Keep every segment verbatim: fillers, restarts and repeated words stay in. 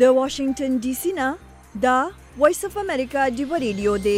د واشنگټن ډي سي نه دا وایس اف امریکا ډیو ریډیو دی.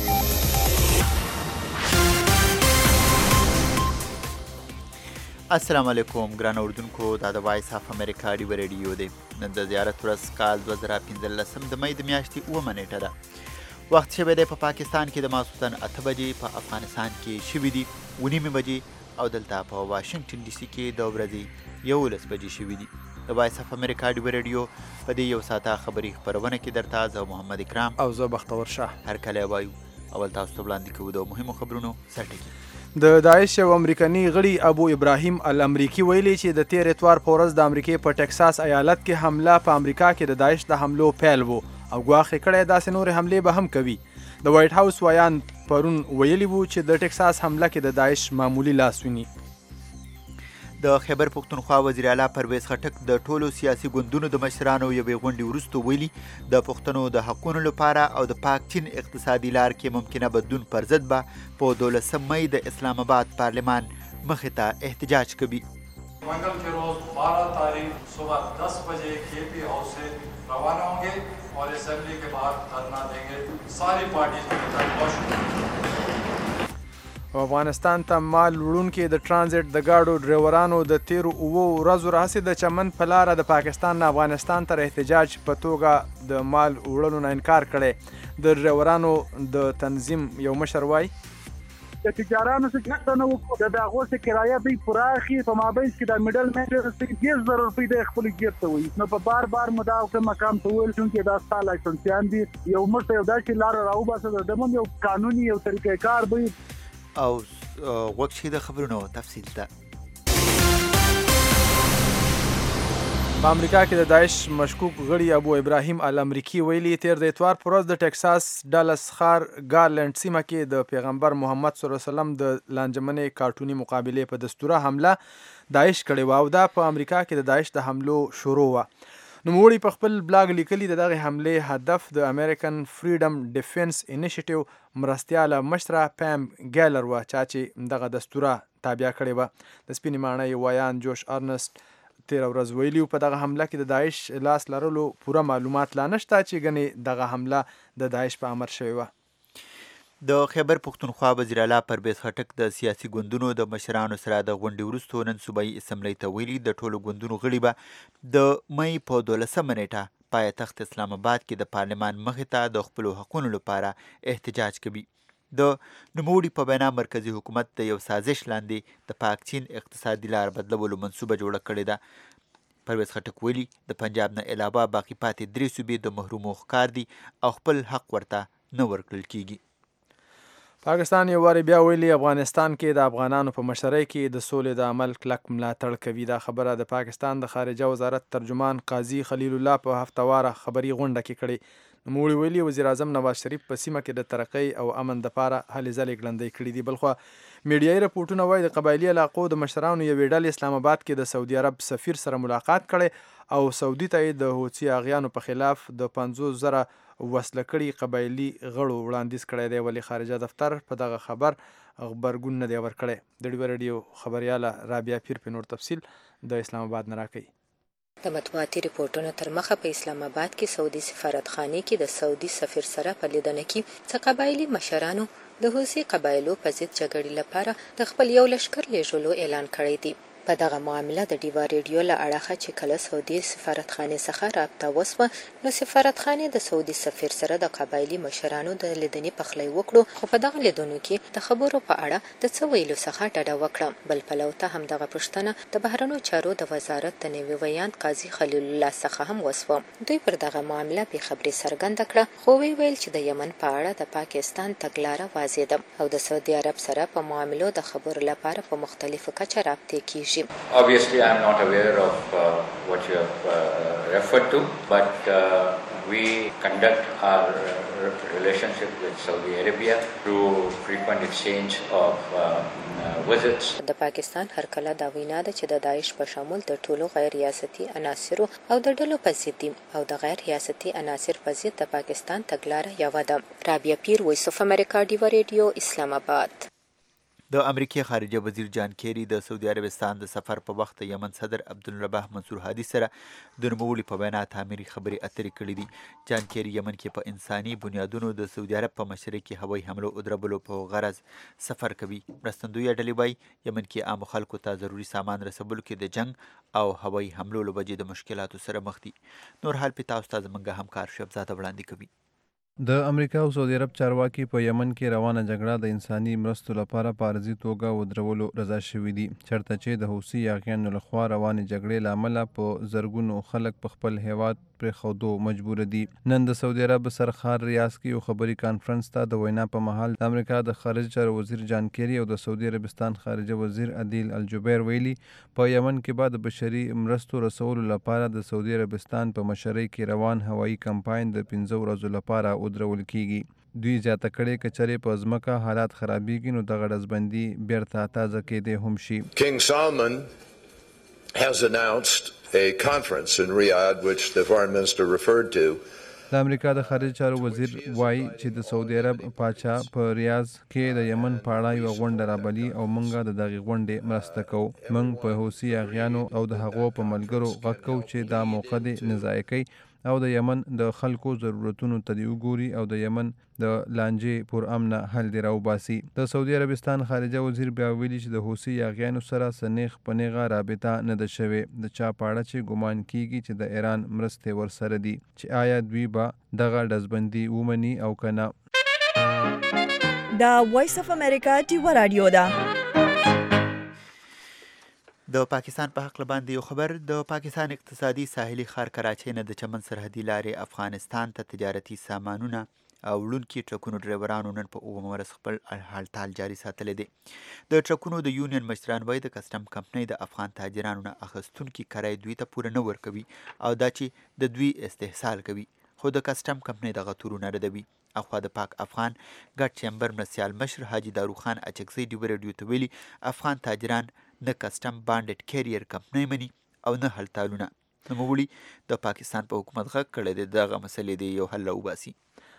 السلام علیکم ګران اوردونکو، دا د وایس اف امریکا ډیو ریډیو دی. نن د زیارت ورځ کال دوه زره پنځلسم د مې د میاشتې اوومه نیټه ده. وخت شوی دی په پاکستان کې د ماسخوتن اته بجې، په افغانستان کې شوي دي اوه نیمې بجې او دلته په واشنګټن ډي سي کې د ورځې یولس بجې شوي دي. د وایس اف امریکا ډیو ریډیو په دې یو ساعته خبري خپرونه کې درته زه محمد اکرام او زه بختور شاه هر کله وایو. اول تاسو ته وړاندې کوو د مهمو خبرونو سرټکي. د داعش یو امریکني غړي ابو ابراهیم الامریکي ویلي چې د تیر اتوار په ورځ د امریکې په ټکساس ایالت کې حمله په امریکا کې د داعش د حملو پیل و او ګواښ یې کړی داسې نورې حملې به هم کوي. د وایټ هاوس ویان پرون ویلي وو چې د ټکساس حمله کې د داعش معمولی لاس ویني. د خیبر پښتونخوا وزیر اعلی پرویز خټک د ټولو سیاسي ګوندونو د مشرانو یوې غونډې وروسته ویلي د پښتنو د حقونو لپاره او د پاک چین اقتصادي لار کې ممکنه بدلون پر ضد به په دولسم مئی د اسلام آباد پارلمان مخې ته احتجاج کوي. منگل के रोज बारह तारीख सुबह दस बजे के पी हाउस से रवाना होंगे और असेंबली के बाहर धरना देंगे. सारी parties افغانستان ته مال وړونکي د ټرانزیټ د ګاډو ډریورانو د تیرو اوو ورځو راهیسې د چمن په لاره د پاکستان نه افغانستان ته احتجاج په توګه د مال وړلو نه انکار کړی. د ډریورانو د تنظیم یو مشر وایي د تجارانو څخه څنګه نو د دغه څه کرایه به پراخي په مابین کې د میډل مینجر څخه ډیر ضرر پیدا خپل ګرته وي. نو په بار بار مداو کوم مقام ته ویل چې دا ستاسو لایسنسيان دي یو مرته یو داسې لار راو باسه د دمن یو قانوني یو طریقې کار به او وکشي د خبرونو تفصیل ده. په امریکا کې د داعش مشکوک غړي ابو ابراهیم الامریکي ویلي تیر د اتوار پر ورځ د ټکساس ډالس ښار ګارلند سیمه کې د پیغمبر محمد صلی الله علیه وسلم د لانجمنې کارټوني مقابلې په دستوره حمله داعش کړې وه او دا په امریکا کې د داعش د حملو شروع وه. نوموړي په خپل بلاګ لیکلي د دغې حملې هدف د امریکن فریډم ډیفنس انیشیټیو مرستیاله مشره پام ګیلر وه چا چې دغه دستوره تابع کړې وه. د سپینې ماڼۍ ویان جوش ارنسټ تیره ورځ ویلي په دغه حمله کې د داعش لاس لرلو پوره معلومات لا نشته چې ګنې دغه حمله د داعش په امر شوې وه. د خیبر پښتونخوا وزیر اعلی پرویز خټک د سیاسي ګوندونو د مشرانو سره د غونډې وروسته نن صوبایي اسمبلۍ ته ویلي د ټولو ګوندونو غړي به د مۍ په دولسمه نیټه پایتخت اسلام آباد کې د پارلمان مخې ته د خپلو حقونو لپاره احتجاج کوي. د نوموړي په وینا مرکزي حکومت د یو سازش لاندې د پاک چین اقتصادي لار بدلولو منصوبه جوړه کړې ده. پرویز خټک ویلي د پنجاب نه علاوه باقي پاتې درې صوبې د محرومو ښکار دي او خپل حق ورته نه ورکړل کیږي. پاکستان یو وارې بیا ویلي افغانستان کې د افغانانو په مشرۍ کې د سولې د عمل کلک ملاتړ کوي. دا خبره د پاکستان د خارجه وزارت ترجمان قاضي خلیل الله په هفتواره خبري غونډه کې کړې. نوموړي ویلي وزیر اعظم نواز شریف په سیمه کې د ترقۍ او امن دپاره هلې ځلې ګړندۍ کړي دي. بلخوا میډیایي رپورټونه وایي د قبایلي علاقو د مشرانو یوې ډلې اسلام آباد کې د سعودي عرب سفیر سره ملاقات کړی او سعودي ته یې د هوتي اغیانو په خلاف د پنځوس زره وسله کړي قبایلي غړو وړاندیز کړی دی. ولې خارجه دفتر په دغه خبر غبرګون نه دی ورکړی. د ډیو ریډیو خبریاله رابعه پیر په نور تفصیل د اسلام آباد نه راکوي. د مطبوعاتي ریپورټونو تر مخه په اسلام آباد کې سعودي سفارتخانې کې د سعودي سفیر سره په لیدنه کې څه قبایلي مشرانو د حوثي قبایلو په ضد جګړې لپاره د خپل یو لښکر لیږلو اعلان کړی دی. په دغه معامله د ډیوا ریډیو له اړخه چې کله سعودي سفارتخانې څخه رابطه وسوه نو سفارتخانې د سعودي سفیر سره د قبایلي مشرانو د لیدنې پخلی وکړو، خو په دغه لیدنو کې د خبرو په اړه د څه ویلو څخه ډډه وکړه. بل پلو ته همدغه پوښتنه د بهرنیو چارو د وزارت د نوي ویان قاضي خلیل الله څخه هم وسوه. دوی پر دغه معامله بې خبري څرګنده کړه، خو وی ویل چې د یمن په اړه د پاکستان تګلاره واضح ده او د سعودي عرب سره په معاملو د خبرو لپاره په مختلفو کچه رابطې کیږي. Obviously, I'm not aware of uh, what you have uh, referred to, but uh, we conduct our uh, relationship with Saudi Arabia through frequent exchange of uh, uh, visits. د پاکستان هر کله دا وینا ده چې د داعش په شمول د ټولو غیر ریاستي عناصرو او د ډلو په ضد دي او د غیر ریاستي عناصر په ضد د پاکستان تګلاره یوه ده. رابعه پیر، وایس اف امریکا ډیو ریډیو، اسلام آباد. د امریکای خارجه وزیر جان کیری د سعودي عربستان د سفر په وخت د یمن صدر عبدالرباح منصور هادي سره د نوموړي په وینا تعمیري خبرې اترې کړې دي. جان کیری یمن کې په انساني بنیادونو د سعودي عرب په مشرۍ کې هوایي حملو او دربلو په غرض سفر کوي. مرستندویه ډلې وایي یمن کې عامو خلکو ته ضروري سامان رسولو کې د جنګ او هوایي حملو له وجې د مشکلاتو سره مخ دي. نور حال پې تاسو ته زموږ همکار شهبزاده وړاندې کوي. د امریکا او سعودي عرب چارواکي په یمن کې روانه جګړه د انساني مرستو لپاره په عارضي توګه ودرولو رضا شوي دي، چېرته چې د حوثي یاغیانو لخوا روانې جګړې له امله په زرګونو خلک په خپل هیواد پرېښودو مجبوره دي. نن د سعودي عرب سرخار ریاض کې یو خبري کانفرنس ته د وینا په مهال د امریکا د خارجه چارو وزیر جان کیری او د سعودي عربستان خارجه وزیر عدیل الجبیر ویلي په یمن کې به د بشري مرستو رسولو لپاره د سعودي عربستان په مشرۍ کې روان هوایي کمپاین د پنځه ورځو لپاره ودرول کیږي. دوی زیاته کړې که چېرې په ځمکه حالات خرابېږي نو دغه ډزبندي بیرته تازه کېدی هم شي. King Salman has announced a conference in Riyadh which the foreign minister referred to. د امریکا د خارجه چارو وزیر وایي چې د سعودي عرب پاچا په ریاض کې د یمن په اړه یوه غونډه رابلي او موږ د دغې غونډې مرسته کوو. موږ په حوثي یاغیانو او د هغو په ملګرو غږ کوو چې دا موقع دې نه ضایع کوي او د یمن د خلکو ضرورتونو ته دې وګوري او د یمن د لانجې پر امنه حل دې راوباسي. د سعودي عربستان خارجه وزیر بیا ویلي چې د حوثي یاغیانو سره څه نیغ په نیغه رابطه نه ده شوې، د چا په اړه چې ګمان کیږي چې د ایران مرستې ورسره دي، چې آیا دوی به دغه ډزبندي ومني او که نه. دا وایس اف امریکا ټیوه رادیو ده. د پاکستان په حق باندې یو خبر. د پاکستان اقتصادي ساحلي ښار کراچۍ نه د چمن سرحدي لارې افغانستان ته تجارتي سامانونه او وړونکي ټرکونو ډرایورانو نن په اووم ورځ خپل هړتال جاري ساتلی دی. د ټرکونو د یونین مشران وایي د کسټم کمپنۍ د افغان تاجرانو نه اخیستونکي کرایه دوی ته پوره نه ورکوي او دا چې د دوی استحصال کوي، خو د کسټم کمپنۍ دغه تورونه ردوي. اخوا د پاک افغان ګډ چیمبر مرستیال مشر حاجي داروخان اچکزی ډیوه رادیو ته ویلي افغان تاجران نه کسټم بانډډ کیریر کمپنۍ مني او نه هلتالونه. نوموړي د پاکستان په حکومت غږ کړی دی دغه مسلې دی یو حل راوباسي.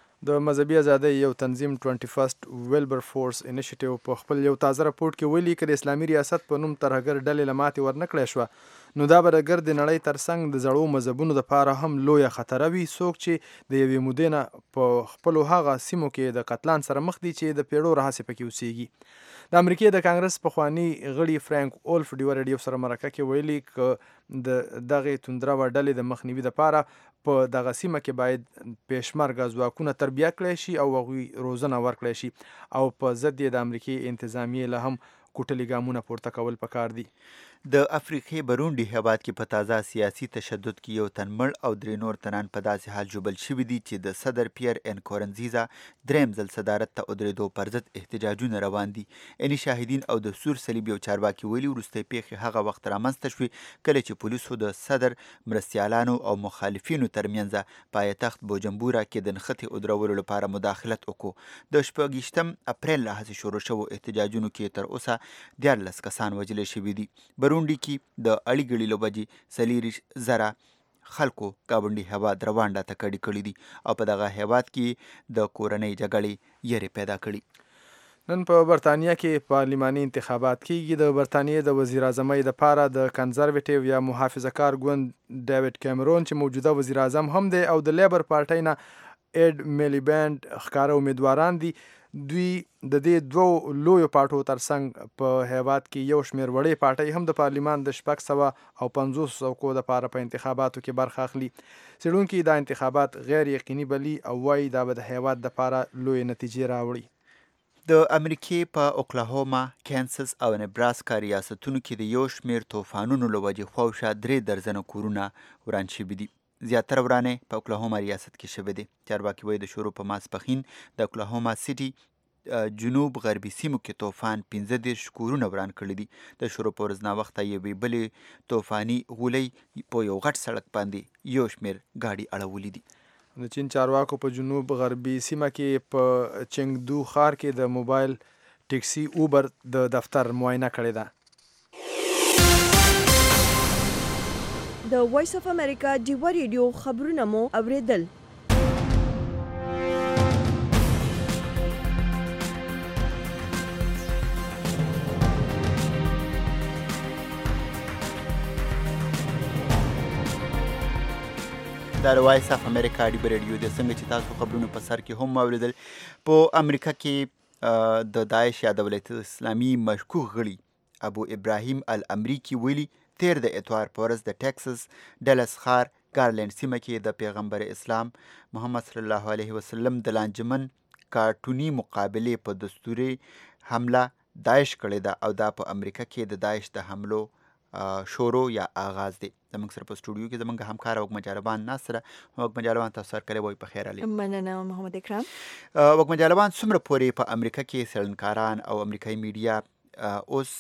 د مذهبي ازادۍ یو تنظیم ټوینټي فرسټ ویلبر فورس انیشیټیو په خپل یو تازه راپورټ کې ویلي که د اسلامي ریاست په نوم ترهګر ډلې له ماتې ورنه کړی شوه نو دا به د ګرد نړۍ ترڅنګ د زړو مذهبونو دپاره هم لویه خطره وي. څوک چې د یوې مودې نه په خپلو هغه سیمو کې د قتلان سره مخ دي چې د پیړو راهیسې پکې اوسیږي. د امریکې د کانګرس پخواني غړي فرانک اولف ډیوه رادیو سره مرکه کې ویلي که د دغې توندروه ډلې د مخنیوي دپاره په دغه سیمه کې باید پېشمرګه ځواکونه تربیه کړی شي او هغوی روزنه ورکړی شي او په ضد یې د امریکې انتظامیې له هم کوټلي ګامونه پورته کول پکار دي. د افریقې برونډي هیواد کې په تازه سیاسي تشدد کې یو تن مړ او درې نور تنان په داسې حال ژوبل شوي دي چې د صدر پیر انکورنزیزا دریم ځل صدارت ته ودرېدو پر ضد احتجاجونه روان دي. اني شاهدین او د سور صلیب یو چارواکي ویلي وروستۍ پیښې هغه وخت رامنځته شوې کله چې پولیسو د صدر مرستیالانو او مخالفینو ترمنځ پایتخت بوجمبورا کې د نښتې ودرولو لپاره مداخلت وکړو. د شپږویشتم اپریل له هڅې شروع شوو احتجاجونو کې تر اوسه دیارلس کسان وژلي شوي دي. برونډي کې د اړې ګړې له وجې څلېرویشت زره خلکو ګاونډي هیواد روانډا ته کډې کړي دي او په دغه هیواد کې د کورنۍ جګړې یېرې پیدا کړي. نن په برطانیه کې پارلماني انتخابات کیږي. د برطانیې د وزیر اعظمۍ دپاره د کنزرویټیو یا محافظه کار ګوند ډیوډ کیمرون چې موجوده وزیر اعظم هم دی او د لیبر پارټۍ نه ایډ میلیبینډ ښکاره امیدواران دي. دوی د دې دوو لویو پارټو ترڅنګ په هیواد کې یو شمېر وړې پارټۍ هم د پارلمان د شپږ سوه او پنځوس څوکو دپاره په انتخاباتو کې برخه اخلي. څېړونکي دا انتخابات غیر یقیني بلي او وایي دا به د هیواد دپاره لویې نتیجې راوړي. د امریکې په اوکلاهوما، کینسس او نبراسکا ریاستونو کې د یو شمېر طوفانونو له وجې خواوشا درې درزنه کورونه وران شوي دي. زیاتره ورانې په اوکلاهوما ریاست کې شوې دي. چارواکي وایي د شروع په ماسپښین د اوکلاهوما سیټي جنوب غربي سیمو کې طوفان پنځه دېرش کورونه وران کړي دي. د شروع په ورځ ناوخته یوې بلې طوفاني غولۍ په یو غټ سړک باندې یو شمېر ګاډي اړولي دي. د چین چارواکو په جنوب غربي سیمه کې په چنګدو ښار کې د موبایل ټیکسي اوبر د دفتر معاینه کړې ده. د وایس اف امریکا ډیوه رادیو خبرونه مو اوریدل. دا د وایس اف امریکا ډیبر ریډیو د څنګه چې تاسو خبرونه په سر کې هم واوریدل په امریکا کې د داعش یا دولت اسلامي مشکوک غړي ابو ابراهیم الامریکي ویلي تیر د اتوار په ورځ د ټکساس ډلس ښار ګارلینډ سیمه کې د پیغمبر اسلام محمد صلی الله علیه وسلم د لانجمن کارټوني مقابلې په دستوري حمله داعش کړې ده او دا په امریکا کې د داعش د حملو شروع یا آغاز دی. زموږ سره په سټوډیو کې زموږ همکار وګ مجالبان ناصر وګ مجالبان تاسو سره کړی وای په خیر علي. مننه محمد اکرام. وګ مجالبان څومره پورې په امریکا کې څېړنکاران او امریکایي میډیا اوس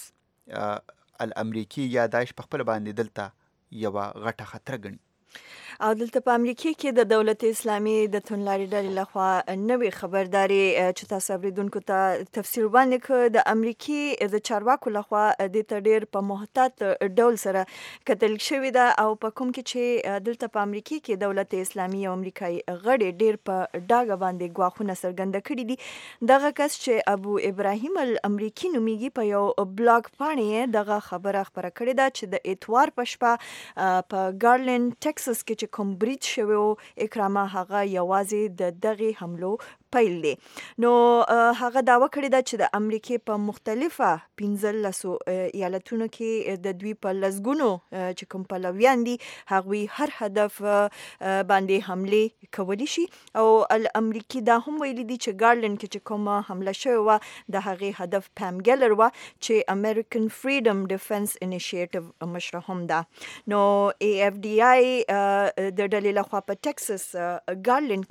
الامریکي یا داعش په خپل باندې دلته یو غټه خطر ګڼي او دلته په امریکا کې د دولت اسلامي د توندلارې ډلې لخوا نوې خبرداري چې تاسو اوریدونکو ته تفسیر باندې کړ د امریکي د چارواکو لخوا د ته ډېر په محتاط ډول سره کتل شوې ده او په کوم کې چې دلته په امریکا کې دولت اسلامي او امریکایي غړي ډېر په ډاګه باندې ګواښونه څرګنده کړي دي. دغه کس چې ابو ابراهیم الامریکي نومیږي په یو بلاګ باندې دغه خبره خبره کړې ده چې د اتوار په شپه په ګارلینډ ټکساس کې کوم برید شوی او اکرامه هغه یوازې د دغه حملو پیل دی. نو هغه داوا کړی ده چې د امریکای په مختلفه پنځلسو ایالتونو کې د دوی په لسګونو چې کوم پلویان دي هغوی هر هدف باندې حمله کولی شي او امریکای دا هم ویلي دي چې ګارلینډ کې چې کومه حمله شوې وه د هغې هدف پام ګیلر وه چې امریکن فریډم ډیفنس انیشیټیو مشره هم ده. نو ای اف ډي آی د ډلې لخوا په ټکساس ګارلینډ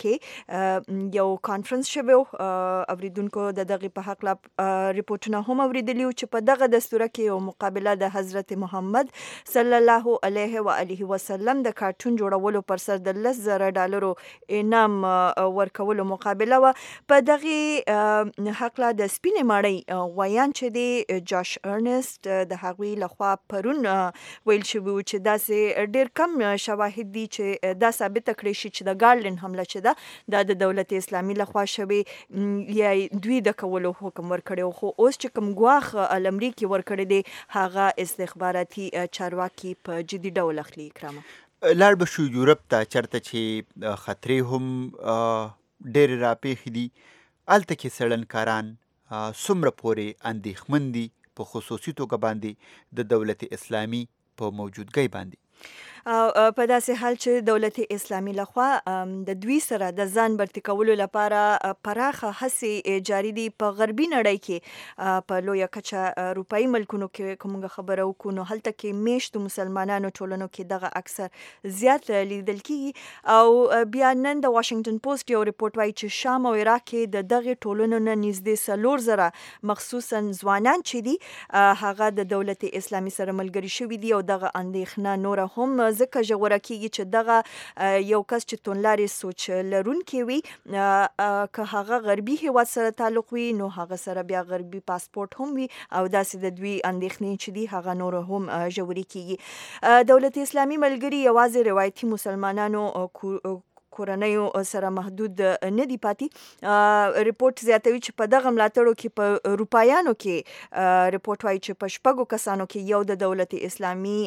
کې یو کانفرنس شوی اوریدونکو د دغه په حق لا ریپورتونه هم اوریدلی چې په دغه دستور کې یو مقابله د حضرت محمد صلی الله علیه و آله وسلم د کارټون جوړولو پر سر د لس زره ډالرو انعام ورکولو مقابله و. په دغه حق لا د سپینې ماړی ویان چې دی جاش ارنست د هغوی لخوا پرون ویل شوی چې داسې ډیر کم شواهد دي چې دا ثابت کړی شي چې د ګارلینډ حمله چې ده دا د دولت اسلامي لخوا شوی یا دوی د کولو حکم ورکړی خو اوس چې کوم ګواښ الامریکي ورکړی دی هغه استخباراتي چارواکي په جدي ډول اخلي. اکرامه لاړ به شو یورپ ته چېرته چې خطرې هم ډېرې راپېښې دي هلته کې څېړنکاران څومره پورې اندېښمن دي په خصوصي توګه باندې د دولت اسلامي په موجودګۍ باندې او په داسې حال چې دولت اسلامي لخوا د دوی سره د ځان برتی کولو لپاره پراخه هڅې جاری دي په غربي نړۍ کې په لویه کچه اروپایي ملکونو کې کومه خبره وکړو نو هلته کې میشتو مسلمانانو ټولنو کې دغه اکثر زیات لیدل کیږي او بیا نن د واشنگټن پوسټ یو ریپورت وایي چې شام او عراق کې د دغه ټولنو نه نږدې څلور زره مخصوصا ځوانان چې دي هغه د دولت اسلامي سره ملګري شوي دي او دغه اندېښنه نور هم ځکه ژوره کیږي چې دغه یو کس چې توندلارې سوچ لرونکی وي که هغه غربي هیواد سره تعلق وي نو هغه سره بیا غربي پاسپورت هم وي او داسې د دوی اندېښنې چې دي هغه نور هم ژورې کیږي. دولت اسلامي ملګري یوازې روایتي مسلمانانو کورنیو سره محدود نه دی پاتې. ریپورت زیاتوي چې په دغه ملاتړو کې په اروپایانو کې ریپورت وایي چې په شپږو کسانو کې یو د دولت اسلامي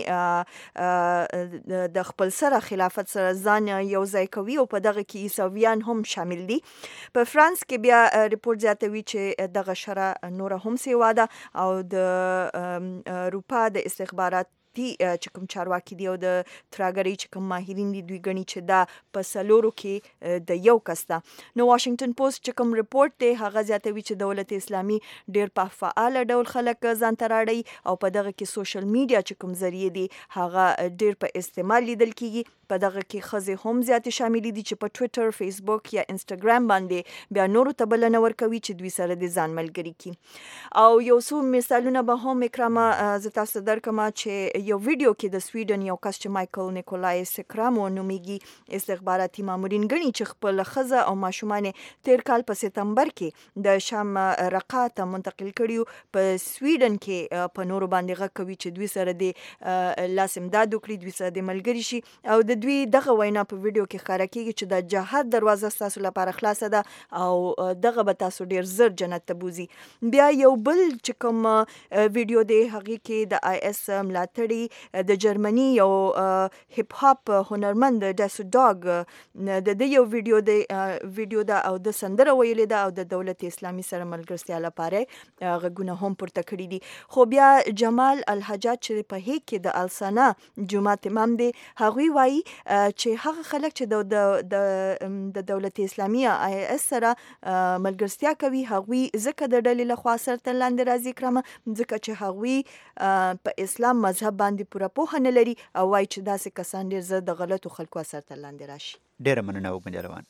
د خپل سره خلافت سره ځان یو ځای کوي او په دغه کې عیسویان هم شامل دي. په فرانس کې بیا ریپورت زیاتوي چې دغه شره نوره هم سیوا ده او د اروپا د استخبارات دي چې کوم چارواکي دي او د تراګرۍ چې کوم ماهرین دي دوی ګڼي چې دا په څلورو کې د یو کس ده. نو واشنگټن پوسټ چې کوم ریپورت دی هغه زیاتوي چې دولت اسلامي ډیر په فعال ډول خلک ځان ته راړي او په دغه کې سوشل میډیا چې کوم ذریعہ دي هغه ډیر په استعمال لیدل کیږي. په دغه کې ښځې هم زیاتې شامل دي چې په ټویټر، فیسبوک یا انسټاګرام باندې بیا نورو ته بلنه ورکوي چې دوی سره د ځان ملګري کړي. او یو څو مثالونه به هم اکرامه زه تاسو ته درکړم چې یو ویډیو کې د سویډن یو کس چې مایکل نیکولای سکرامو نومیږي استخباراتي مامورین ګڼي چې خپل ښځه او ماشومان تیر کال په سپتمبر کې د شام رقا ته منتقل کړي. په سویډن کې په نورو باندې غږ کوي چې دوی سره د لاس امداد وکړي، دوی سره د ملګري شي او د د دوی دغه وینا په ویډیو کې ښکاره کیږي چې د جهاد دروازه ستاسو لپاره خلاصه ده او دغه به تاسو ډیر زر جنت ته بوزي. بیا یو بل چې کوم ویډیو دی هغه کې د آی اس ملاتړي د جرمني یو هیپ هاپ هنرمند ډاسو ډاګ د دې یو ویډیو دی ویډیو دا او د سندره ویلې ده او د دولت اسلامي سره ملګرتیا لپاره غږونه هم پورته کړي دي. خو بیا جمال الحجاج چې په هیګ کې د السنا جماعت امام دی هغوی وایي چې هغه خلک چې د د دولت اسلامي آی اس سره ملګرتیا کوي هغوی ځکه د ډلې لخوا سر تر لاندې راځي کرامه ځکه چې هغوی په اسلام مذهب باندې پوره پوهه نه لري او وایي چې داسې کسان ډېر زر د غلطو خلکو اثر تر لاندې راشي. ډېره مننه وګمنجلوان.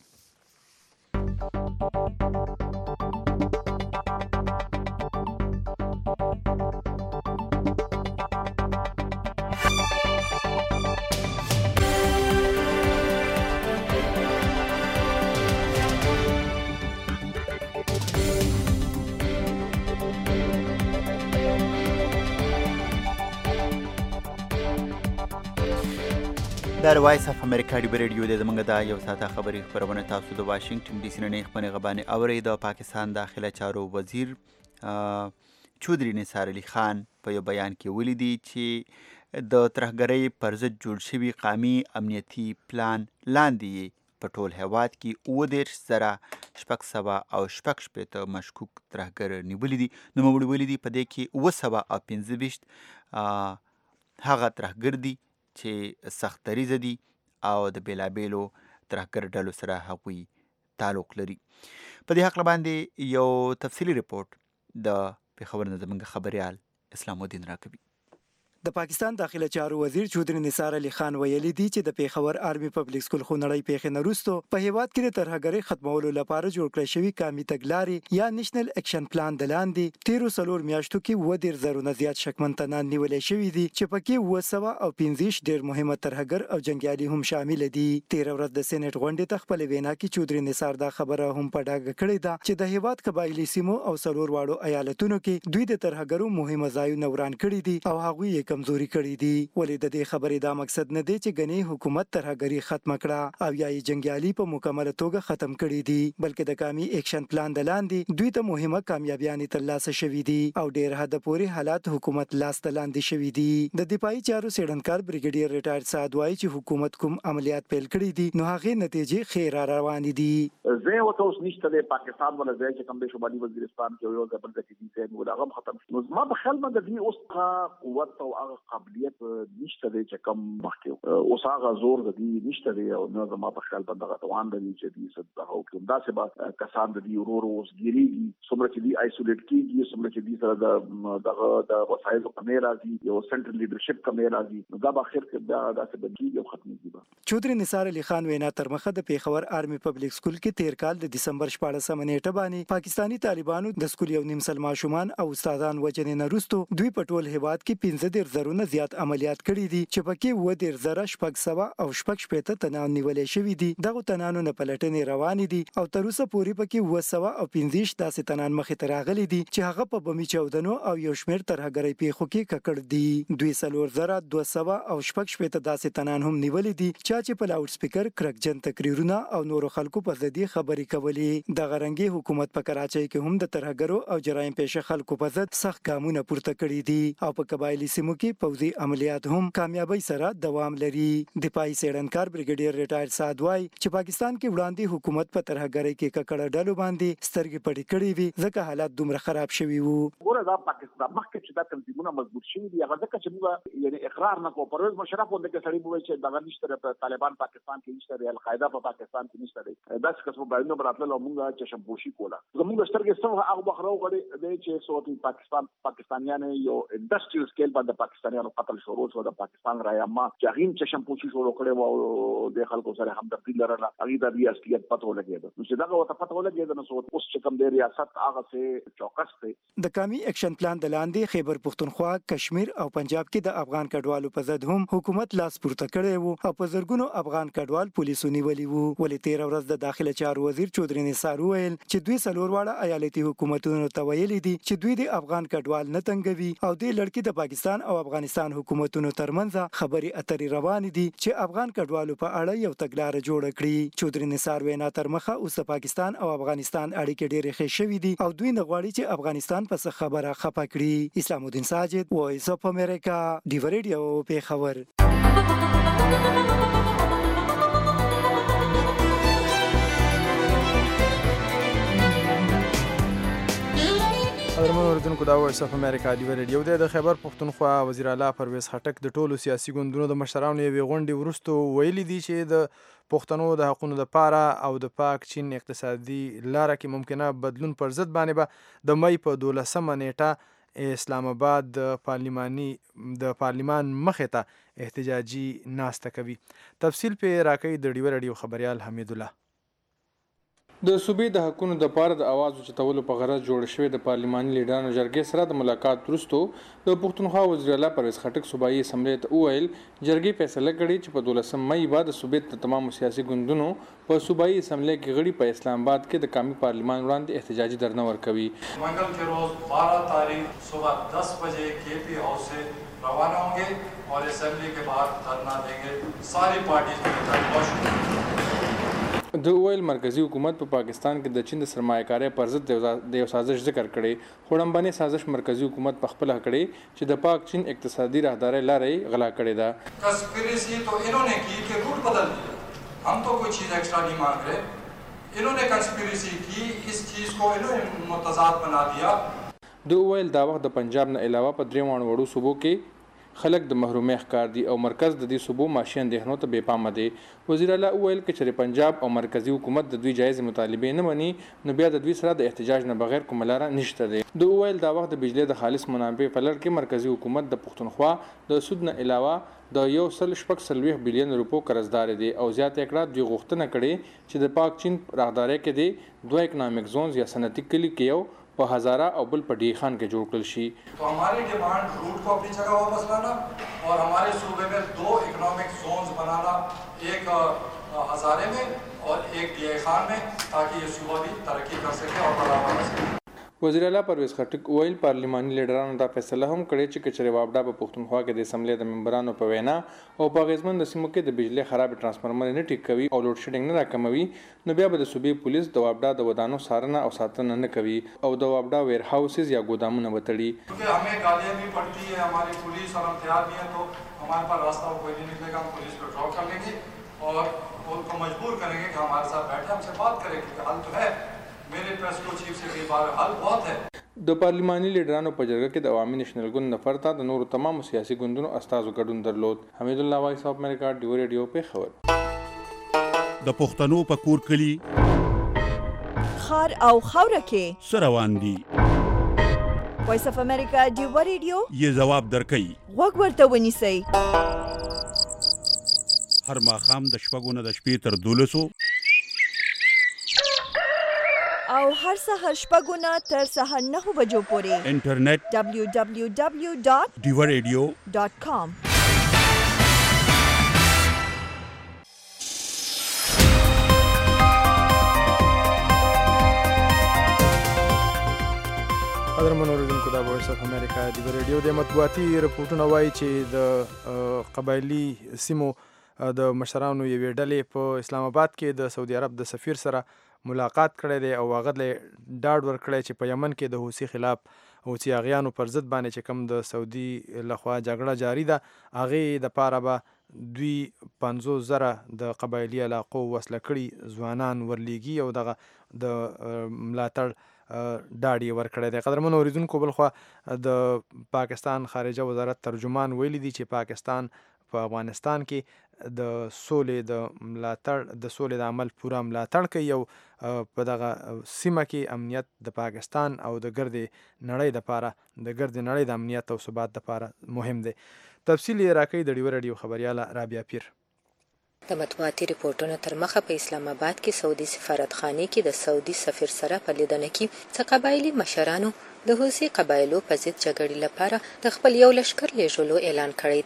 دا وایس اف امریکا ډیبر ریډیو د زمونږ د یو ساعته خبري خبرونه تاسو د واشنگټن ډي سي نه خبرونه غبانې اوري. د پاکستان داخله چارو وزیر چودري نثار علي خان په یو بیان کې ولیدي چې د ترهګرۍ پر ضد جوړ شوي قومي امنیتي پلان لاندې په ټول هیواد کې اووه دېرش زره شپږ سوه او شپږ شپېته مشکوک ترهګر نیولي دي. نوموړي ولیدي په دې کې اووه سوه او پنځه ویشت هغه ترهګر دي چې سخت دریځه دي او د بیلابیلو ترهګر ډلو سره هغوی تعلق لري. په دې هکله باندې یو تفصیلي رپورټ د پېښور نه زموږ خبریال اسلام الدین راکوي. د پاکستان داخله چارو وزیر چودري نثار علي خان ویلي دي چې د پېښور آرمي پبلک سکول خونړۍ پیښې نه وروسته په هیواد کې د ترهګرۍ ختمولو لپاره جوړ کړی شوی قومي تګلارې یا نېشنل اکشن پلان د لاندې تیرو څلور میاشتو کې اووه دېرش زرو نه زیات شکمن تنان نیولې شوي دي چې پکې اووه سوه او پنځه ویشت ډېر مهمه ترهګر او جنګیالي هم شامل دي. تېره ورځ د سېنېټ غونډې ته خپله وینا کې چودري نثار دا خبره هم په ډاګه کړې ده چې د هیواد قبایلي سیمو او څلور واړو ایالتونو کې دوی د ترهګرو مهمه ځایونه وران کړي دي او هغوی یې کمزوري کړي دي. ولې د دې خبرې دا مقصد نه دی چې ګنې حکومت ترهګري ختم کړه او یا یې جنګیالي په مکمله توګه ختم کړي دي بلکې د قومي اکشن پلان د لاندې دوی ته مهمه کامیابیانې ترلاسه شوي دي او ډېر حده پورې حالات حکومت لاس ته لاندې شوي دي. د دفاعي چارو څېړنکار بریګیډیر ریټایر سعد وایي چې حکومت کوم عملیات پیل کړي دي نو هغې نتیجې ښې را روانې دي. زه ورته اوس نشته د پاکستان ولا ځای چې کوم د شمالي وزیرستان کې یو ځبل د دې ځای نو هغه ختم شو. ما په خیال باندې دې اوس قوت او هغه قابلیت نشته دی چې کم مخکې اوس هغه زور د دې نشته دی او نو زما په خیال باندې هغه توان دی چې دې څه هغه کوم داسې به کسان د دې ورو اوس ګیریږي څومره چې دې آیسولیټ کیږي څومره چې دې سره د دغه د وسایلو کمې راځي یو سنټرل لیډرشپ کمې راځي نو دا به اخر کې دا داسې بدلیږي او ختمېږي. چودري نثار علي خان وینا تر مخه د پېښور آرمي پبلک سکول کې تیر کال د دسمبر شپاړسمه نیټه باندې پاکستاني طالبانو د سکول یو نیم سل ماشومان او استادان وجنې نه وروسته دوی په ټول هیواد کې پنځه دېرش زرو نه زیات عملیات کړي دي چې پکې اووه دېرش زره شپږ سوه او شپږ شپېته تنان نیولې شوي دي. دغو تنانو نه پلټنې روانې دي او تر اوسه پورې پکې اووه سوه او پنځه ویشت داسې تنان مخې ته راغلي دي چې هغه په بمي چاودنو او یو شمېر ترهګرۍ پیښو کې ککړ دي. دوی څلور زره دوه سوه او شپږ شپېته داسې تنان هم نیولي دي چا چې په لاوډ سپیکر کرکجن تقریرونه او نورو خلکو په ضد خبرې کولې. دغه رنګي حکومت په کراچۍ کې هم د ترهګرو او جرایم پیشه خلکو په ضد سخت ګامونه پورته کړي دي او په قبایلي سیمو کې پوځي عملیات هم کامیابی سره دوام لري. دفاعي څېړنکار بریګیډیر ریټایر سعد وایي چې پاکستان کې وړاندې حکومت په ترهګرۍ کې ککړه ډلو باندې سترګې پټې کړې وي ځکه حالات دومره خراب شوي وو. ګوره دا پاکستان مخکې چې دا تنظیمونه مضبوط شوي دي هغه ځکه چې موږ یعنې اقرار نه کوو. پرویز مشرف ونده کې سړي وویل چې دغه نشته په طالبان پاکستان کې نشته دی القاعده په پاکستان کې نشته دی داسې قسمه بیانونه به راتلل او موږ چشمپوشي کوله. زموږ سترګې څه هغه وخت راوغړې دی چې څو پاکستان پاکستانیان یو انډسټریل سکیل باندې پاکستانیانو قتل شروع شو د پاکستان رایما چې هغه چشمپوشي شروع کړي او د خلکو سره همدردي لرله هغه د ریاستیت پته ولګېده نو چې دغه وته پته ولګېده نو اوس چې کوم د ریاست هغه څه چوکس دی. د قومي اکشن پلان د لاندې خیبر پښتونخوا کشمیر او پنجاب کې د افغان کډوالو په ضد هم حکومت لاس پورته کړی وو او په زرګونو افغان کډوال پولیسو نیولي وو. ولې تېره ورځ د داخله چارو وزیر چودري نثار وویل چې دوی څلور واړه ایالتي حکومتونو ته ویلي دي چې دوی د افغان کډوال نه تنګوي او د لړکي د پاکستان او افغانستان حکومتونو ترمنځ خبري اترې روانې دي چې افغان کډوالو په اړه یو تګلارې جوړه کړي. چودري نثار وینا تر مخه اوس پاکستان او افغانستان اړیکې ډېرې ښې شوې دي او دوی نه غواړي چې افغانستان په څه خبره خفه کړي. اسلام الدین ساجد، وایس اف امریکا، ډیو ریډیو، پیښور. قدرمن اوریدونکو، دا وایس اف امریکا ډیو ریډیو دی. د خیبر پښتونخوا وزیر اعلی پرویز خټک د ټولو سیاسي ګوندونو د مشرانو یوې غونډې وروسته ویلي دي چې د پښتنو د حقونو لپاره او د پاک چین اقتصادي لاره کې ممکنه بدلون پر ضد باندې به د مئی په دولسمه نیټه اسلام آباد د پارلیماني د پارلیمان مخې ته احتجاجي ناسته کوي. تفصیل پې راکوي د ډیو ریډیو خبریال حمید الله. د صوبې د حقونو د پاره د اواز اوچتولو په غرض جوړ شوی د پارلیماني لیډرانو جرګې سره د ملاقات وروسته د پښتونخوا وزیر اعلی پرویز خټک صوبایي اسمبلی ته وویل جرګې فیصله کړې چې په دولسم مئی بعد د صوبې د تمامو سیاسي ګوندونو په صوبایي اسمبلی کې غړي په اسلام آباد کې د قومي پارلیمان وړاندې احتجاجي دھرنا ورکوي. منگل के रोज बारह तारीख सुबह दस बजे KP house से रवाना होंगे और असेंबली के बाहर धरना देंगे. सारी parties د ویل مرکزی حکومت په پا پاکستان کې د چین د سرمایه‌کارۍ پر ضد د یو سازش ذکر کړي. خړمبنې سازش مرکزی حکومت په خپل کړي چې د پاک چین اقتصادي راهدارۍ لارې غلا کړې ده. کنسپیریسی تو انہوں نے کی کہ روٹ بدل دیا. ہم تو کوئی چیز ایکسٹرا نہیں مانگ رہے. انہوں نے کنسپیریسی کی, اس چیز کو انہوں نے متضاد بنا دیا. د ویل دا وخت د پنجاب نه علاوه په درې وړ وړو صوبو کې خلک د محرومۍ ښکار دي او مرکز د دې صوبو معاشي اندېښنو ته بې پامه دی. وزیر اعلی وویل که چېرې پنجاب او مرکزي حکومت د دوی جایزې مطالبې نه مني نو بیا د دوی سره د احتجاج نه بغیر کومه لاره نشته دی. د وویل دا وخت د بجلۍ د خالص منابع په لړ کې مرکزي حکومت د پښتونخوا د سود نه علاوه د یو سل شپږ څلوېښت بلیون روپو قرضدار دی او زیاته کړه دوی غوښتنه کړې چې د پاک چین راهدارۍ کې دی دوه اکنامک زونز یا صنعتي کلي کې یو په هزاره او بل په ډی خان کې جوړ کړل شي. تو ہماری ڈیمانڈ روٹ کو اپنی جگہ واپس لانا اور ہمارے صوبے میں دو اکنامک زونز بنانا, ایک ہزارے میں اور ایک ڈی خان میں, تاکہ یہ صوبہ بھی ترقی کر سکے اور بڑھاوا کر سکے. وزیر اعلی پرویز خټک ویل پارلیماني لیډرانو دا فیصله هم کړې چې کچره وابډا په پښتونخوا کې د اسمبلی د ممبرانو په وینا او په غیزمن د سیمو کې د بجلی خراب ټرانسفارمر نه ټیک کوي او لوډ شیډینګ نه راکموي نو بیا به د صوبې پولیس د وابډا د ودانو سارنه او ساتنه نه کوي او د وابډا ویر هاوسز یا ګودامونه وتړي. کیونکہ ہمیں گالیاں بھی پڑتی ہے ہماری پولیس اور ہم تیار بھی ہیں تو ہمارے پاس راستہ کوئی نہیں نکلے گا. ہم پولیس کو ڈراپ کر لیں گے اور ان کو مجبور کریں گے کہ ہمارے ساتھ بیٹھے ہم سے بات کریں کہ حل تو ہے. میرے پریس کو چیف سے کئی بار حل بہت ہے. د پارلیماني لیډرانو په جرګه کې د عوامي نېشنل ګوند نه پرته د نورو تمامو سیاسي ګوندونو استازو ګډون درلود. حمید الله وایس اف امریکا ډیو ریډیو پیښور. د پښتنو په کور کلي خار او خاوره کې څه روان دي. وایس اف امریکا ډیو ریډیو یې ځواب درکوي. غوږ ورته ونیسئ. هر ماښام د شپږو نه د شپې تر دولسو او هر سهار شپږو نه تر سهار نهو بجو پورې انټرنیټ دبلیو دبلیو دبلیو ډاٹ ډیو ریډیو ډاٹ کام. قدرمن اوریدونکو، دا وایس اف امریکا ډیو ریډیو د مطبوعاتي رپورټونه وایي چې د قبایلي سیمو د مشرانو یوې ډلې په اسلام آباد کې د سعودي عرب د سفیر سره ملاقات کړی دی او هغه له ډاډ ورکړی چې په یمن کې د حوثي خلاف حوثي اغیانو پر ضد باندې چې کوم د سعودي لخوا جګړه جاري ده هغې دپاره به دوی پنځوس زره د قبایلي علاقو وسله کړي ځوانان ورلیږي او دغه د ملاتړ ډاډ یې ورکړی دی. قدرمن اورېدونکو، بلخوا د پاکستان خارجه وزارت ترجمان ویلي دي چې پاکستان په افغانستان کې د سولې د ملاتړ د سولې د عمل پوره ملاتړ کوي او په دغه سیمه کې امنیت د پاکستان او د ګردې نړۍ دپاره د ګردې نړۍ د امنیت او ثبات دپاره مهم دی. تفصیل یې راکوي د ډیو ریډیو خبریاله رابعه پیر. د مطبوعاتي رپورټونو تر مخه په اسلام آباد کې سعودي سفارتخانې کې د سعودي سفیر سره په لیدنه کې څه قبایلي مشرانو د حوثي قبایلو په ضد جګړې لپاره د خپل یو لښکر لیږلو اعلان کړی دی.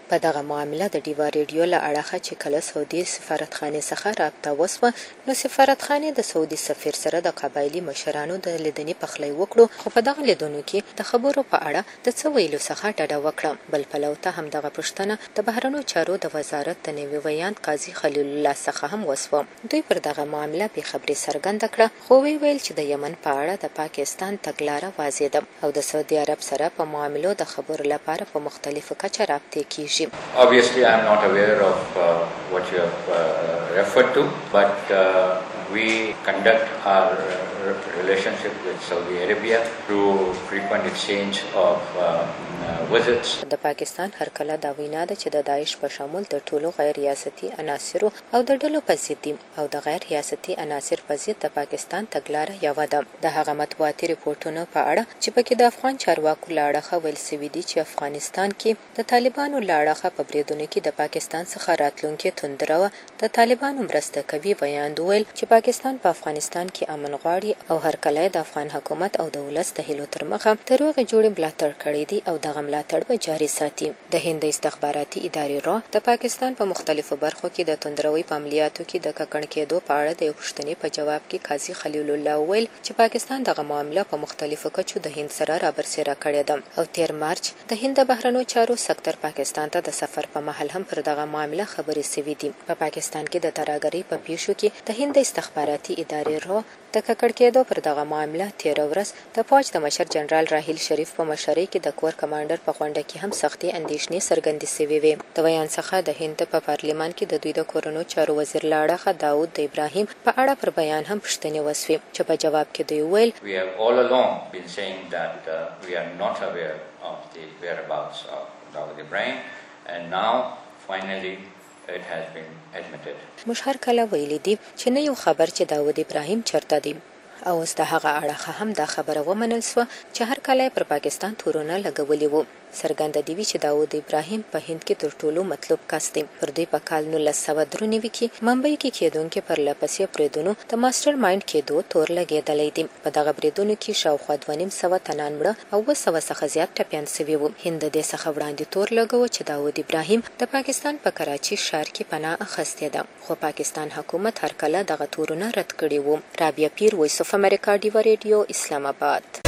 په دغه معامله د ډیوا ریډیو له اړخه چې کله سعودي سفارتخانې څخه رابطه وسوه نو سفارتخانې د سعودي سفیر سره د قبایلي مشرانو د لیدنې پخلی وکړو خو په دغه لیدنو کې د خبرو په اړه د څه ویلو څخه ډډه وکړه. بل پلو ته همدغه پوښتنه د بهرنیو چارو د وزارت د نوي ویاند قاضي خلیل الله څخه هم وسوه. دوی پر دغه معامله بې خبري څرګنده کړه خو وی ویل چې د یمن په اړه د پاکستان تګلاره واضح ده او د سعودي عرب سره په معاملو د خبرو لپاره په مختلفو کچه رابطې کیږي. Obviously, I am not aware of uh, what you have uh, referred to, but uh, we conduct our uh, relationship with Saudi Arabia through frequent exchange of uh, uh, visits. د پاکستان هر کله دا وینا ده چې د داعش په شمول د ټولو غیر ریاستي عناصرو او د ډلو په ضد او د غیر ریاستي عناصر په ضد د پاکستان تګلاره یوه ده. د هغه مطبوعاتي رپورټونو په اړه چې پکې د افغان چارواکو له اړخه ویل سوي دي چې افغانستان کې د طالبانو له اړخه په بریدونو کې د پاکستان څخه راتلونکې توندره وه د طالبانو مرسته کوي. ویاند وویل چې پاکستان په افغانستان کې امن غواړي او هر کله د افغان حکومت او د ولس د هیلو تر مخه د روغې جوړې ملاتړ کړی دی او دغه ملاتړ به جاري ساتي. د هند استخباراتي ادارې را د پاکستان په مختلفو برخو کې د توندروي په عملیاتو کې د ککړ کېدو په اړه د پوښتنې په جواب کې قاضي خلیل الله وویل چې پاکستان دغه معامله په مختلفو کچو د هند سره رابرسېره کړې ده او تیر مارچ د هند د بهرنیو چارو سکتر پاکستان ته د سفر په مهال هم پر دغه معامله خبرې سوي دي. په پاکستان کې د ترهګرۍ په پیښو کې د هند استخباراتي ادارې را د ککړ کېدو پر دغه معامله تیر ورځ د فوج د مشر جنرال راحیل شریف په مشرۍ کې د کور کمانډر په غونډه کې هم سختې اندېښنې څرګندې سوي وې. د ویان څخه د هند په پارلمان کې د دوی د کورونو چارو وزیر له اړخه داود د ابراهیم په اړه پر بیان هم پوښتنې وسوې چې په جواب کې دوی ویل We have all along been saying that uh, we are not aware of the whereabouts of Dawood Ibrahim and now finally it has been admitted. موږ هر کله ویلي دي چې نه یو خبر چې داود ابراهیم چرته دی او اوس د هغه اړخه هم دا خبره ومنل سوه چې هر کله پر پاکستان تورونه لګولي وو. څرګنده دی چې داود ابراهیم په هند کې تر ټولو مطلوب کس دی. پر دوی په کال نولس سوه درې نوي کې ممبئی کې کېدونکي پرلهپسې بریدونو د ماسټر مایند کېدو تور لګېدلی دی. په دغه بریدونو کې شاوخوا دوه نیم سوه تنان مړه او اوه سوه څخه زیات ټپیان سوي وو. هند د دې څخه وړاندې تور لګوه چې داود ابراهیم د پاکستان په کراچي ښار کې پناه اخیستې ده خو پاکستان حکومت هر کله دغه تورونه رد کړي وو. رابعه پیر، وایس اف امریکا، ډیوا ریډیو، اسلام آباد.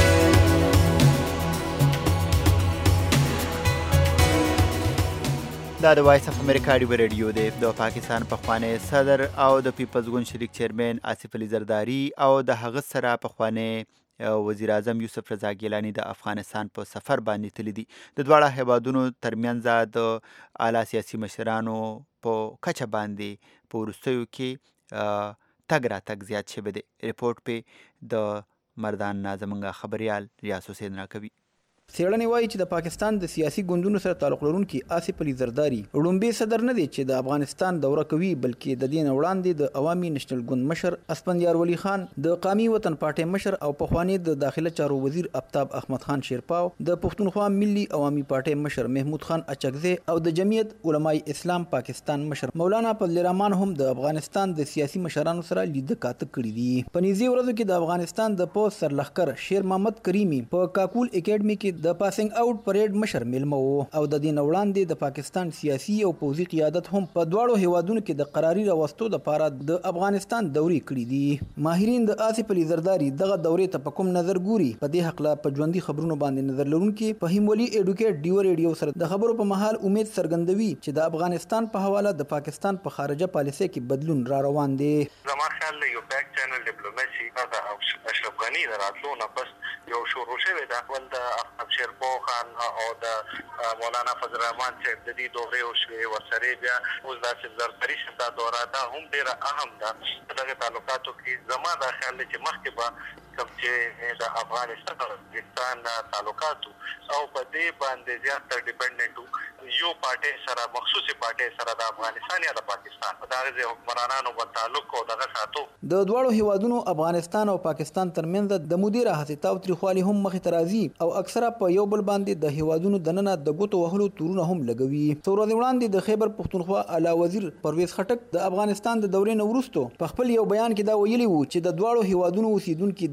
دا د وایس اف امریکا ډیوا ریډیو دی. د پاکستان پخوانی صدر او د پیپلز ګوند شریک چیرمن آصف علي زرداري او د هغه سره پخوانی وزیر اعظم یوسف رضا ګیلاني د افغانستان په سفر باندې تللی دي. د دواړه هیوادونو ترمنځ د اعلی سیاسي مشرانو په کچه باندې په وروستیو کې تګ راتګ زیات شوی دی. رپورټ په د مردان زمونږ خبریال ریاض حسین راکوي. څېړنې وایي چې د پاکستان د سیاسي ګوندونو سره تعلق لرونکي آصف علي زرداري لومړی صدر نه دی چې د افغانستان دوره کوي بلکې د دې نه وړاندې د عوامي نېشنل ګوند مشر اسفندیار ولی خان، د قومي وطن پارټۍ مشر او پخوانی د داخله چارو وزیر آفتاب احمد خان شیرپاو، د پښتونخوا ملي عوامي پارټۍ مشر محمود خان اچکزی او د جمعیت علماء اسلام پاکستان مشر مولانا فضل الرحمن هم د افغانستان د سیاسي مشرانو سره لیده کاته کړي دي. په نږدې ورځو کې د افغانستان د پوځ سرلښکر شیر محمد کریمي په کاکول اکیډمي کې د پاسینګ اوټ پریډ مشر میلمه وو او د دې نه وړاندې د پاکستان سیاسي او پوځي قیادت هم په دواړو هیوادونو کې د قراري راوستو لپاره د افغانستان دورې کړې دي. ماهرین د آصف علي زرداري دغه دورې ته په کوم نظر ګوري؟ په دې حق لا په ژوندۍ خبرونو باندې نظر لرونکي فهیم ولی اډوکیټ ډیوا ریډیو سره د خبرو په مهال امید څرګندوي چې د افغانستان په حواله د پاکستان په خارجه پالیسۍ کې بدلون را روان دی. زما خیال یو بیک چینل ډیپلوماسي د اشرف غني د راتلو نه پس یو شروع شوی د خپل د احمد شیرپاو خان او د مولانا فضل الرحمن چې د دې دورې وشوې ورسره بیا اوس داسې زرداري چې دا دوره ده هم ډېره اهم ده. په دغه تعلقاتو کې زما دا خیال دی چې مخکې به کوم چې د افغانستان او پاکستان تعلقاتو او په دې باندې زیات ډیپندنټ یو پارټۍ سره مخصوصي پارټۍ سره د افغانستان یا د پاکستان په دغه حکمرانانو په تعلق او دغه ساتو د دواړو هیوادونو افغانستان او پاکستان ترمنځ د مدیر هڅې تاوتریخوالي هم مخې ته راځي او اکثره په یو بل باندې د هیوادونو دننه د ګوتو وهلو تورونه هم لګوي. څو ورځې وړاندې د خیبر پښتونخوا اعلی وزیر پرویز خټک د افغانستان د دورې نه وروسته په خپل یو بیان کې دا ویلي وو چې د دواړو هیوادونو اوسیدونکي د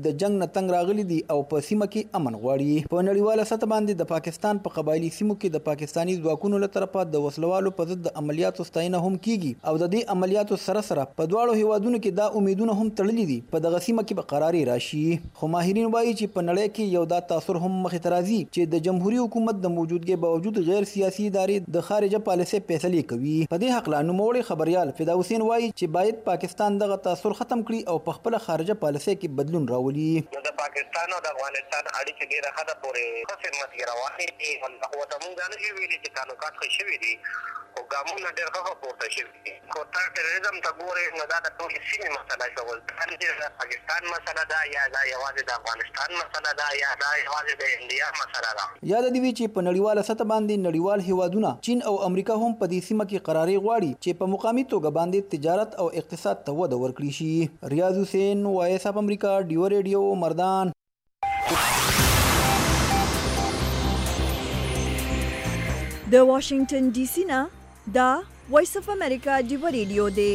د جنگ نه تنګ راغلي دي او په سیمه کې امن غواړي. په نړیواله سطح باندې د پاکستان په قبایلی سیمو کې د پاکستانی ځواکونو له طرفه د وسلوالو په ضد د عملیاتو ستاینه هم کیږي او د دې عملیاتو سره سره په دواړو هیوادونو کې دا امیدونه هم تړلي دي په دغه سیمه کې به قراري راشي. خو ماهرین وایي چې په نړۍ کې یو دا تاثر هم مخې ته راځي چې د جمهوریت حکومت د موجودګۍ باوجود غیر سیاسي ادارې د خارجه پالیسۍ فیصلې کوي. په دې حق لا نوموړی خبريال فدا حسین وایي چې باید پاکستان دغه تاثر ختم کړي او په خپل خارجه پالیسۍ کې بدلون راولي. د پاکستان او د افغانستان اړیکې ډېره ښه ده پورې ښه خدمت کې روانې دي. خو ته موږ نه شو ویلي چې تعلقات ښه شوي دي خو ګامونه ډېر ښه پورته شوي دي. خو تا ټیرریزم ته ګورې نو دا د ټولې سیمې مسله شول. د پاکستان مسله ده یا دا یوازې د افغانستان مسله ده یا دا یوازې د انډیا مسله ده. یاد دې وي چې په نړیواله سطح باندې نړیوال هیوادونه چین او امریکا هم په دې سیمه کې قراري غواړي چې په مقامي توګه باندې تجارت او اقتصاد ته وده ورکړي شي. ریاض حسین وایس اف امریکا ډیو ریډیو مردان. د واشنگټن ډي سي نه دا وایس اف امریکا ډیو ریډیو دی.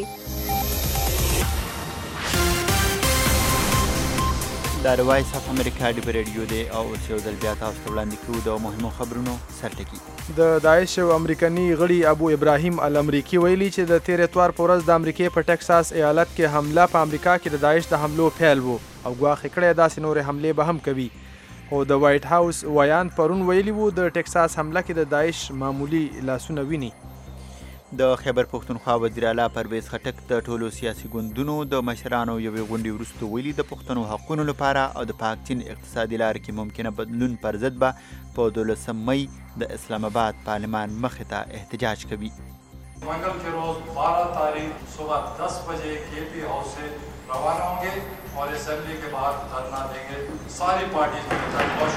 دا د وایس اف امریکا ډیو ریډیو دی او اوس یو ځل بیا تاسو ته وړاندې کوو د مهمو خبرونو سرټکي. د داعش یو امریکني غړي ابو ابراهیم الامریکي ویلي چې د تیر اتوار په ورځ د امریکې په ټکساس ایالت کې حمله په امریکا کې د داعش د حملو پیل وو او ګواښ کړی داسې نورې حملې به هم کوي. خو د وایټ هاوس ویان پرون ویلي وو د ټکساس حمله کې د داعش معمولی لاسونه ویني. د خیبر پښتونخوا وزیر اعلی پرویز خټک د ټولو سیاسي ګوندونو د مشرانو یوې غونډې وروسته ویلي د پښتنو حقونو لپاره او د پاک چین اقتصادي لارې کې ممکنه بدلون پر ضد به په دولسم مئی د اسلام آباد پارلمان مخې ته احتجاج کوي. मंगल के रोज बारह तारीख सुबह दस बजे के P house से रवाना होंगे और असेंबली के बाहर धरना देंगे. सारी पार्टी के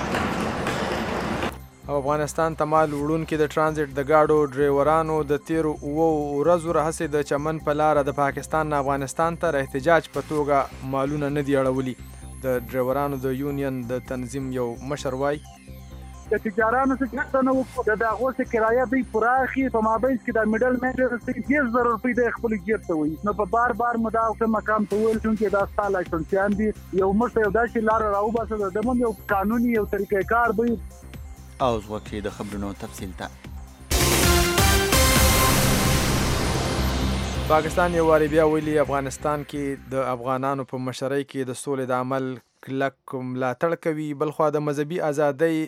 افغانستان ته مال وړونکي د ټرانزیټ د ګاډو ډریورانو د تیرو اوو ورځو راهیسې د چمن په لاره د پاکستان نه افغانستان ته احتجاج په توګه مالونه نه دي اړولي. د ډریورانو د یونین د تنظیم یو مشر وایي د تجارانو څخه نه وکړو د هغو څخه کرایه دوی پراخي په مابینځ کې د میډل مین څخه ډېر زر روپۍ د خپل جیب ته وي. نو په بار بار مداوخه مقام ته ویل چې دا ستا لایسنسیان دي یو مشر یو داسې لاره راوباسه د هم یو قانوني یو طریقې کار به او وکړي د خبرونو تفصیل ته. پاکستان یو واري بیا ویلي افغانستان کې د افغانانو په مشرۍ کې د سولې د عمل کلک ملاتړ کوي. بلخوا د مذهبي ازادۍ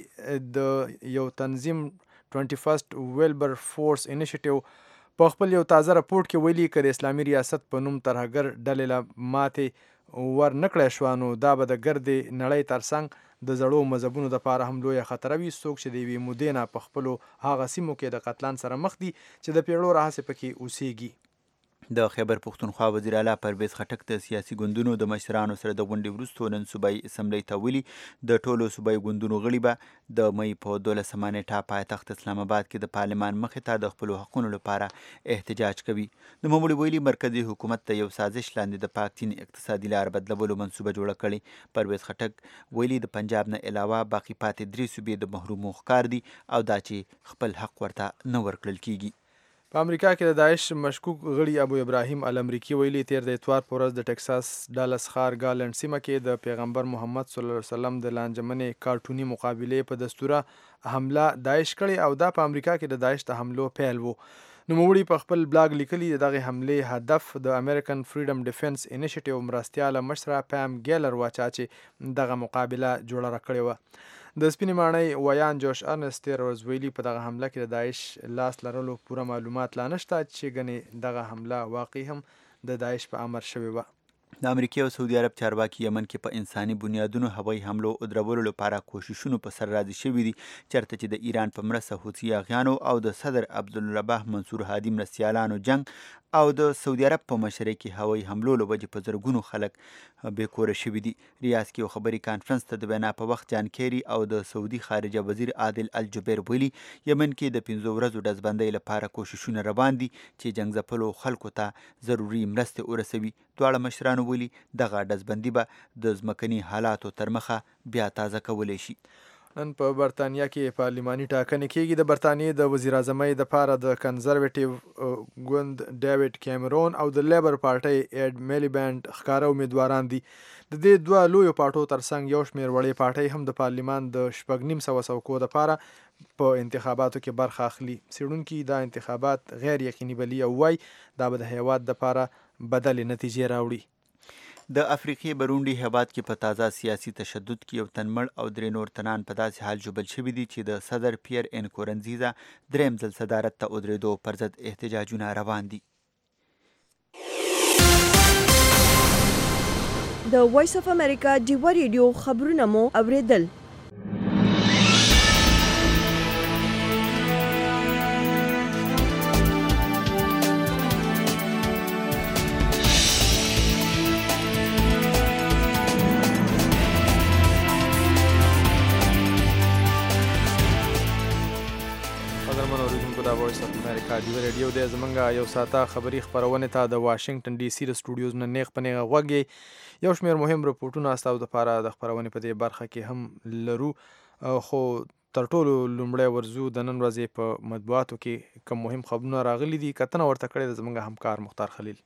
د یو تنظیم ټوینټي فرسټ ویلبر فورس انیشیټیو په خپل یو تازه راپورټ کې ویلي که د اسلامي ریاست په نوم ترهګر ډلې له ماتې ور نه کړی شوه نو دا به د ګردې نړۍ ترڅنګ د زړو مذهبونو دپاره هم لویه خطره وي. څوک چې د یوې مودې نه په خپلو هغه سیمو کې د قتلان سره مخ دي چې د پیړو راهیسې پکې اوسیږي. د خیبر پښتونخوا وزیر اعلی پرویز خټک د سیاسي ګوندونو د مشرانو سره د غونډې وروسته نن صوبایي اسمبلۍ ته ویلي د ټولو صوبایي ګوندونو غړي به د مئی په دولسمه نیټه پایتخت اسلام آباد کې د پارلمان مخې ته د خپلو حقونو لپاره احتجاج کوي. نوموړي ویلي مرکزي حکومت ته یو سازش لاندې د پاک چین اقتصادي لار بدلولو منصوبه جوړه کړې. پرویز خټک ویلي د پنجاب نه علاوه باقي پاتې درې صوبې د محرومو ښکار دي او دا چې خپل حق ورته نه ورکړل کیږي. په امریکا کې د داعش مشکوک غړي ابو ابراهیم الامریکي ویلي تیر د اتوار په ورځ د ټکساس ډالس ښار ګالنډ سیمه کې د پیغمبر محمد صلی الله علیه وسلم د لانجمنې کارټوني مقابلې په دستوره حمله داعش کړې او دا په امریکا کې د داعش د حملو پیل وو. نوموړي په خپل بلاګ لیکلي د دغه حملې هدف د امریکن فریډم ډیفنس انیشیټیو مرستیاله مشره پام ګیلر واچا چې دغه مقابله جوړه کړې وه. د سپینې ماڼۍ ویان جوش ارنست تیر ورځ ویلي په دغه حمله کې د داعش لاس لرلو پوره معلومات لا نشته چې ګنې دغه حمله واقعي هم د داعش په امر شوې وه. د امریکا او سعودي عرب چارواکي یمن کې په انساني بنیادونو هوایي حملو او درولو لپاره کوششونو په سر راضي شوي دي چېرته چې د ایران په مرسته حوثي اغیانو او د صدر عبدالرباح منصور هادي مرستیالانو جنگ او د سعودي عرب په مشرۍ کې هوایي حملو له وجې په زرګونو خلک بې کوره شوي دي. ریاض کې یو خبري کانفرنس ته د وینا په وخت جان کیری او د سعودي خارجه وزیر عادل الجبیر ویلي یمن کې د پنځو ورځو ډزبندۍ لپاره کوششونه روان دي چې جنګ ځپلو خلکو ته ضروري مرستې ورسوي. دواړه مشرانو ویلي دغه ډزبندي به د ځمکني حالاتو تر مخه بیا تازه کولی شي. نن په برتانیا کې پارلماني ټاکنې کېږي. د برتانیې د وزیر اعظمۍ دپاره د کنزرویټیو ګوند ډیوډ کیمرون او د لیبر پارټۍ ایډ میلیبینډ ښکاره امیدواران دي. د دې دوه لویو پارټو ترڅنګ یو شمېر وړې پارټۍ هم د پارلمان د شپږ نیم سوه څوکو دپاره په انتخاباتو کې برخه اخلي. څېړونکي دا انتخابات غیر یقیني بلي او وایي دا به د هیواد دپاره بدلې نتیجې راوړي. د افریقې برونډي هیواد کې په تازه سیاسي تشدد کې یو تن مړ او درې نور تنان په داسې حال ژوبل شوي دي چې د صدر پیر انکورنزیزا دریم ځل صدارت ته ودرېدو پر ضد احتجاجونه روان دي. د وایس اف امریکا ډیوه ریډیو خبرونه مو اوریدل. وایس اف امریکا ډیوه ریډیو دی. زمونږ یو ساعته خبري خپرونې ته د واشنگټن ډي سي د سټوډیوز نه نیغ په نیغه غوږ یو شمېر مهم رپورټونه ستاسو دپاره د خپرونې په دې برخه کې هم لرو، خو تر ټولو لومړی ورځو د نن ورځې په مطبوعاتو کې کوم مهم خبرونه راغلي دي کتنه ورته کړې ده زمونږ همکار مختار خلیل.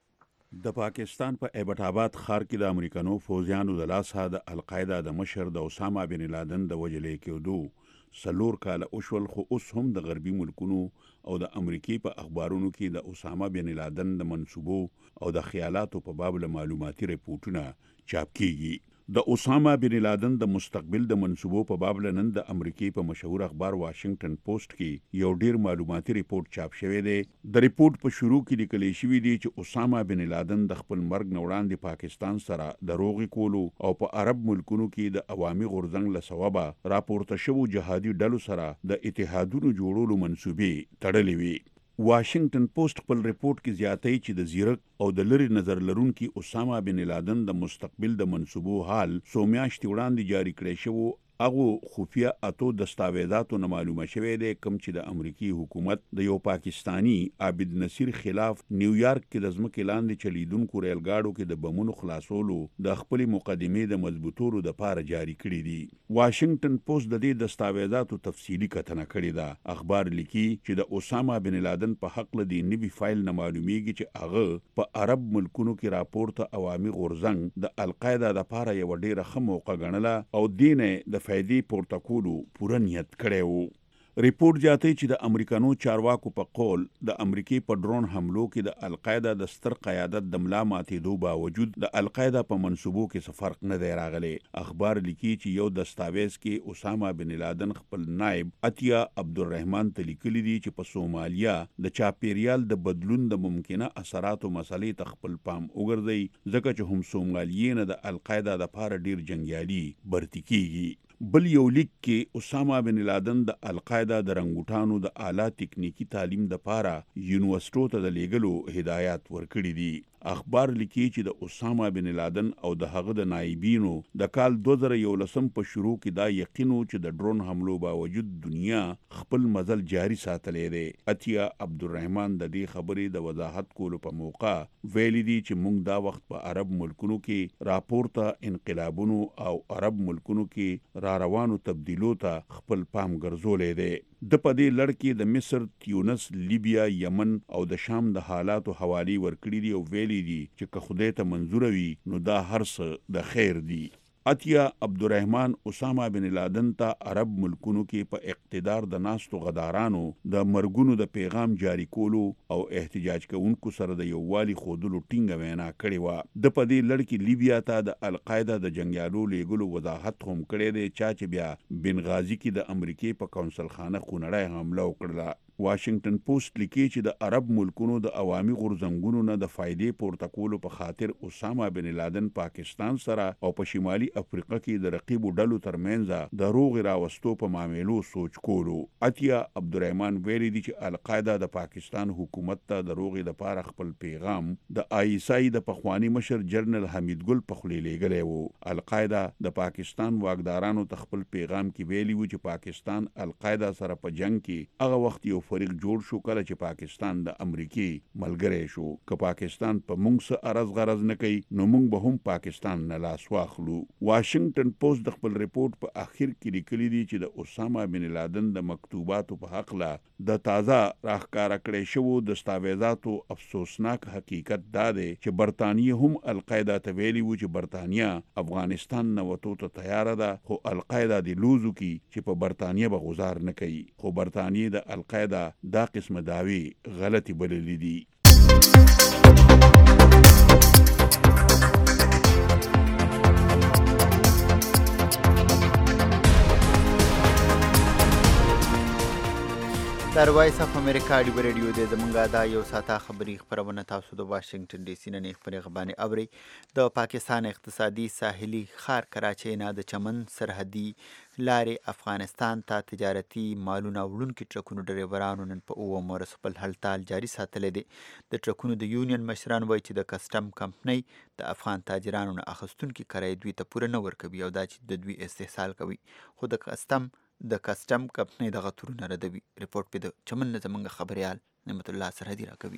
د پاکستان په ایبټ آباد ښار کې د امریکنو فوجیانو د لاسه د القاعده د مشر د اسامه بن لادن د وژلې کېدو سلور کاله وشول، خو اوس هم د غربي ملکونو او د امریکې په اخبارونو کې د اسامه بن لادن د منصوبو او د خیالاتو په باب له معلوماتي ریپورټونه چاپ کیږي. د اسامه بن لادن د مستقبل د منصوبو په باب له نن د امریکې په مشهور اخبار واشنگټن پوسټ کې یو ډیر معلوماتي ریپورټ چاپ شوی دی. د ریپورټ په شروع کې لیکل شوی دی چې اسامه بن لادن د خپل مرګ نه وړاندې پاکستان سره د روغې کولو او په عرب ملکونو کې د عوامي غورځنګ له سببه راپورته شوو جهادي ډلو سره د اتحادونو جوړولو منصوبې تړلې وي. واشنگټن پوسټ خپل ریپورټ کې زیاتوي چې د زیرک او د لری نظر لرونکي اسامه بن لادن د مستقبل د منصوبو حال څو میاشتې وړاندې جاری کړی شوی هغو خفیه اتو دستاویزاتو نه معلومه شوی دی کوم چې د امریکي حکومت د یو پاکستانی عابد نصیر خلاف نیویارک کې د ځمکې لاندې چلیدونکو ریل ګاډو کې د بمونو خلاصولو د خپلې مقدمې د مضبوطولو دپاره جاری کړي دي. واشنگټن پوسټ د دې دستاویزاتو تفصیلي کتنه کړې ده. اخبار لیکي چې د اسامه بن لادن په حق له دې نوي فایل نه معلومیږي چې هغه په عرب ملکونو کې راپورته عوامي غورځنګ د القاعده دپاره یوه ډیره ښه موقع ګڼله او دین د فائدې پورته کولو پوره نیت کړی وو. ریپورټ زیاتوي چې د امریکانو چارواکو په قول د امریکې په ډرون حملو کې د القاعده د ستر قیادت د ملا ماتېدو باوجود د القاعده په منصوبو کې څه فرق نه دی راغلی. اخبار لیکي چې یو دستاویز کې اسامه بن لادن خپل نائب عطیه عبدالرحمن ته لیکلي دي چې په سومالیا د چاپیریال د بدلون د ممکنه اثراتو مسلې ته خپل پام وګرځي ځکه چې هم سومالیې نه د القاعده دپاره ډیر جنګیالي برتي کیږي. بل یو لیک کې اسامه بن لادن د القاعده د رنګوټانو د اعلی تکنیکی تعلیم دپاره یونیورسټو ته د لیږلو هدایات ورکړي دي. اخبار لیکي چې د اسامه بن لادن او د هغه د نایبینو د کال دوه زره یولسم په شروع کې دا یقینو چې د ډرون حملو باوجود دنیا خپل مزل جاری ساتلی دی. عطیه عبدالرحمن د دې خبرې د وضاحت کولو په موقع ویلي دي چې موږ دا وخت په عرب ملکونو کې راپورته انقلابونو او عرب ملکونو کې را روانو تبدیلو ته خپل پام ګرځولی دی. د په دې لړ کې د مصر، تیونس، لیبیا، یمن او د شام د حالاتو حوالې ورکړي دي او ویلي دي چې که خدای ته منظور وي نو دا هر څه د خیر دی. عطیه عبدالرحمن اسامه بن لادن ته عرب ملکونو کې په اقتدار د ناستو غدارانو د مرګونو د پیغام جاری کولو او احتجاج کوونکو سره د یووالي ښودلو ټینګه وینا کړې وه. د په دې لړ کې لیبیا ته د القاعده د جنګیالو لیږلو وضاحت هم کړی دی چا چې بیا بنغازي کې د امریکې په کونسل خانه خونړی حمله وکړله. واشنگټن پوسټ لیکي چې د عرب ملکونو د عوامي غورځنګونو نه د فائدې پورته کولو په خاطر اسامه بن لادن پاکستان سره او په شمالي افریقا کې د رقیبو ډلو ترمنځ د روغې راوستو په معاملو سوچ کولو. عطیه عبدالرحمن ویلي دي چې القاعده د پاکستان حکومت ته د روغې دپاره خپل پیغام د آی ایس آی د پخواني مشر جنرال حمید ګل په خولې لیږلی وو. القاعده د پاکستان واکدارانو ته خپل پیغام کې ویلي وو چې پاکستان القاعده سره په جنگ کې هغه وخت یو فریق جوړ شو کله چې پاکستان د امریکې ملګری شو. که پاکستان په موږ څه عرض غرض نه کوي نو موږ به هم پاکستان نه لاس واخلو. واشنگټن پوسټ د خپل ریپورت په اخر کې لیکلي دي چې د اسامه بن لادن د مکتوباتو په حق لا د تازه راښکاره کړی شوو دستاویزاتو افسوسناک حقیقت دا دی چې برطانیه هم القاعده ته ویلي وو چې برطانیه افغانستان نه وتو ته تیاره ده، خو القاعده د لوزو کی چې په برطانیه به گزار نه کوي، خو برطانیه د القاعده دا قسم داوی غلطي بللې دي. در وایس اف امریکا دی ریډیو د زمونږه دا یو ساته خبری خبرونه تاسو د واشنگټن ډي سي نه خبري غبانې اوري. د پاکستان اقتصادي ساحلي ښار کراچۍ نه د چمن سرحدي لارې افغانستان ته تجارتي مالونه وړونکي ټرکونو ډریورانو نن په اووم ورځ خپل هړتال جاري ساتلی دی. د ټرکونو د یونین مشران وایي چې د کسټم کمپنۍ د افغان تاجرانو نه اخیستونکي کرایه دوی ته پوره نه ورکوي او دا چې د دوی استحصال کوي، خو د کسټم د کسټم کمپنۍ دغه تورونه ردوي. ریپورټ په د چمن نه زمونږ خبریال نعمت الله سرحدي راکوي.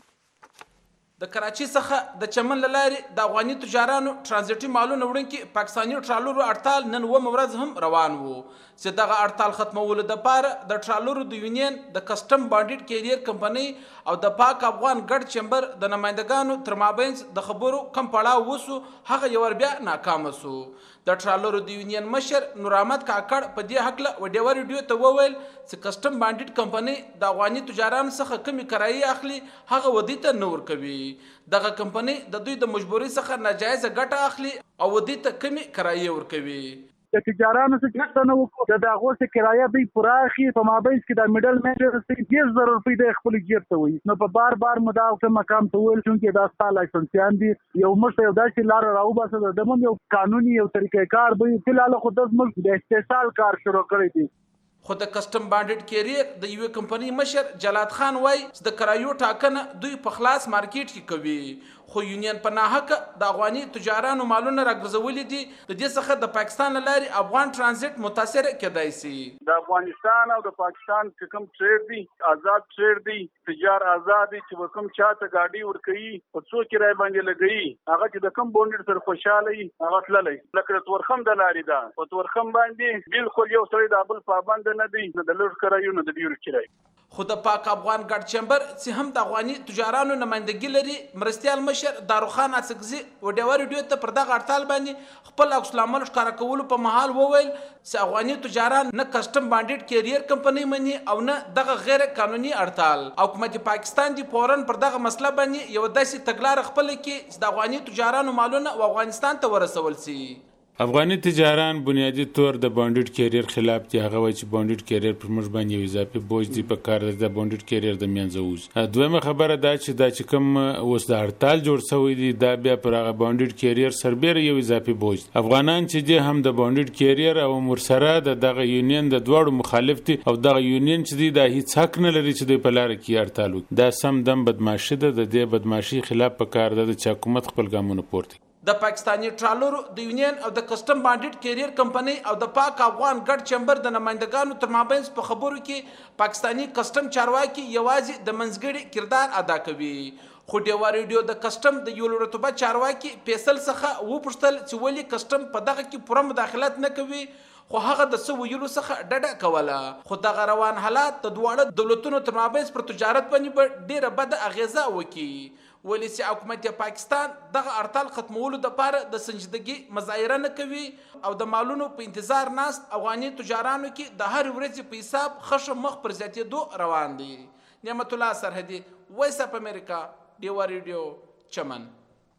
د کراچۍ څخه د چمن له لارې د افغاني تجارانو ترانزیټي مالونه وړونکي پاکستاني ټرالرو هړتال نن اوومه ورځ هم روان وو چې دغه هړتال ختمولو دپاره د ټرالرو د یونین د کسټم بانډیډ کیریر کمپنۍ او د پاک افغان ګډ چمبر د نمایندګانو تر مابینځ د خبرو کم پړاو وسو، هغه یو ور بیا ناکامه سو. د ټرالرو د یونین مشر نور احمد کاکړ په دې هکله وډیو ریډیو ته وویل چې کسټم بانډیډ کمپنۍ د افغاني تجارانو څخه کمی کرایه اخلي، هغه ودی ته نه ورکوي. دغه کمپنۍ د دوی د مجبورۍ څخه ناجایزه ګټه اخلي او ودی ته کمی کرایه ورکوي. د تجارانو څخه څنګه نه وکړو د هغه څخه کرایه دوی پراخي په مابینځ کې د میډل مین رسېږي ډېر زر روپۍ د خپل جیب ته وي. نو په بار بار مداوته مقام ته ویل چې دا ستا لایسنسیان دي، یو مشته یو داسې لار راوباسه د دمن یو قانوني یو طریقې کار به فلحال خو د زموږ د استحصال کار شروع کړی دی. خو د کسټم بانډیډ کیریر د یوې کمپنۍ مشر جلات خان وایي چې د کرایو ټاکنه دوی په خلاص مارکیټ کې کوي، خو یونین په ناحقه د افغاني تجارانو مالونه راګرځولي دي. د دې څخه د پاکستان له لارې افغان ترانزیټ متاثر کېدای شي. د افغانستان او د پاکستان کوم ټریډ دی آزاد ټریډ دی، تجار آزاد دي چې کوم چاته ګاډي ورکوي په څو کرای باندې لګوي، هغه چې د کوم بونډر سره خوشاله وي هغه تللی. لکه تورخم د لارې ده، په تورخم باندې بالکل یو سړی د بل پابند نه دی، نه د لږ کرایو نه د ډېرو کرایو. خو د پاک افغان ګډ چمبر چې هم د افغاني تجارانو نمایندګي لري، مرستیال مشر داروخان اڅکزي وډیو ریډیو ته پر دغه هړتال باندې خپل عکس العمل ښکاره کولو په مهال وویل چې افغاني تجاران نه کسټم بانډیډ کیریر کمپنۍ مني او نه دغه غیر قانوني هړتال. حکومت پاکستان دی فورن پر دغه مسله باندې یو داسې تګلاره خپله کړي چې د افغاني تجارانو مالونه افغانستان ته ورسول شي. افغاني تجاران بنیادی طور د بانډیډ کیریر خلاف دي. هغه وایي چې بانډیډ کیریر پر موږ باندې یو اضافي بوج دی په کار د بانډیډ کیریر د منځه ووځي. دویمه خبره دا چې دا چې کوم اوس د هړتال جوړ شوی دی دا بیا پر هغه بانډیډ کیریر سربیره یو اضافي بوج دی. افغانان چې دي هم د بانډیډ کیریر او ورسره د دغه یونین د دواړو مخالف دي او دغه یونین چې دی دا هیڅ حق نه لري چې دوی په لاره کې هړتال وکړي. دا سم دم بدمعشي ده. د دې بدمعشي خلاف په کار ده چې حکومت خپل ګامونه پورته. د پاکستاني ټرالرو د یونین او د کسټم بانډیډ کیریر کمپنۍ او د پاک افغان ګډ چمبر د نمایندګانو تر مابینځ په خبرو کې پاکستاني کسټم چارواکي یوازې د منځګړي کردار ادا کوي. خو ډیوا ریډیو د کسټم د یو رتبه چارواکي فیصل څخه وپوښتل چې ولې کسټم په دغه کې پوره مداخلت نه کوي، خو هغه د څه ویلو څخه ډډه کوله. خو دغه روان حالات د دواړو دولتونو تر مابینځ پر تجارت باندې به ډیره بده اغیزه وکړي، ولې چې حکومت پاکستان دغه هړتال ختمولو دپاره د سنجیدګي مظاهره نه کوي او د مالونو په انتظار ناست افغاني تجارانو کې د هر ورځې په حساب خښه مخ پر زیاتېدو روان دي. نعمت الله سرحدي، وایس اف امریکا، ډیوا ریډیو، چمن.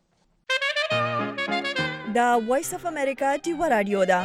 دا وایس اف امریکا ډیوا رادیو ده.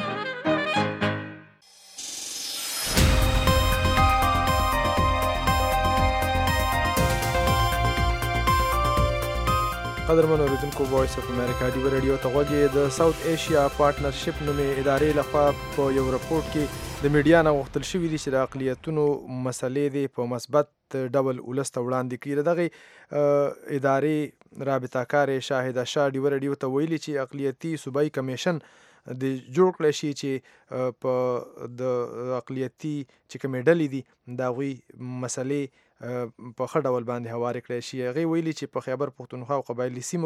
قدرمن اوریدونکو، وایس اف امریکا ډیوا ریډیو ته غوږ یې. د ساوث ایشیا پارټنرشپ نومې ادارې لخوا په یو رپورټ کې د میډیا نه غوښتل شوي دي چې د اقلیتونو مسلې دې په مثبت ډول ولس ته وړاندې کړي. د دغې ادارې رابطه کارې شاهده شاه ډیوا ریډیو ته ویلي چې اقلیتي صوبایي کمیشن د جوړ کړی شي چې په د اقلیتي چې کومې ډلې دي د هغوی مسلې په ښه ډول باندې هوارې کړی شي. هغې ویلي چې په خیبر پښتونخوا او قبایلي سیمو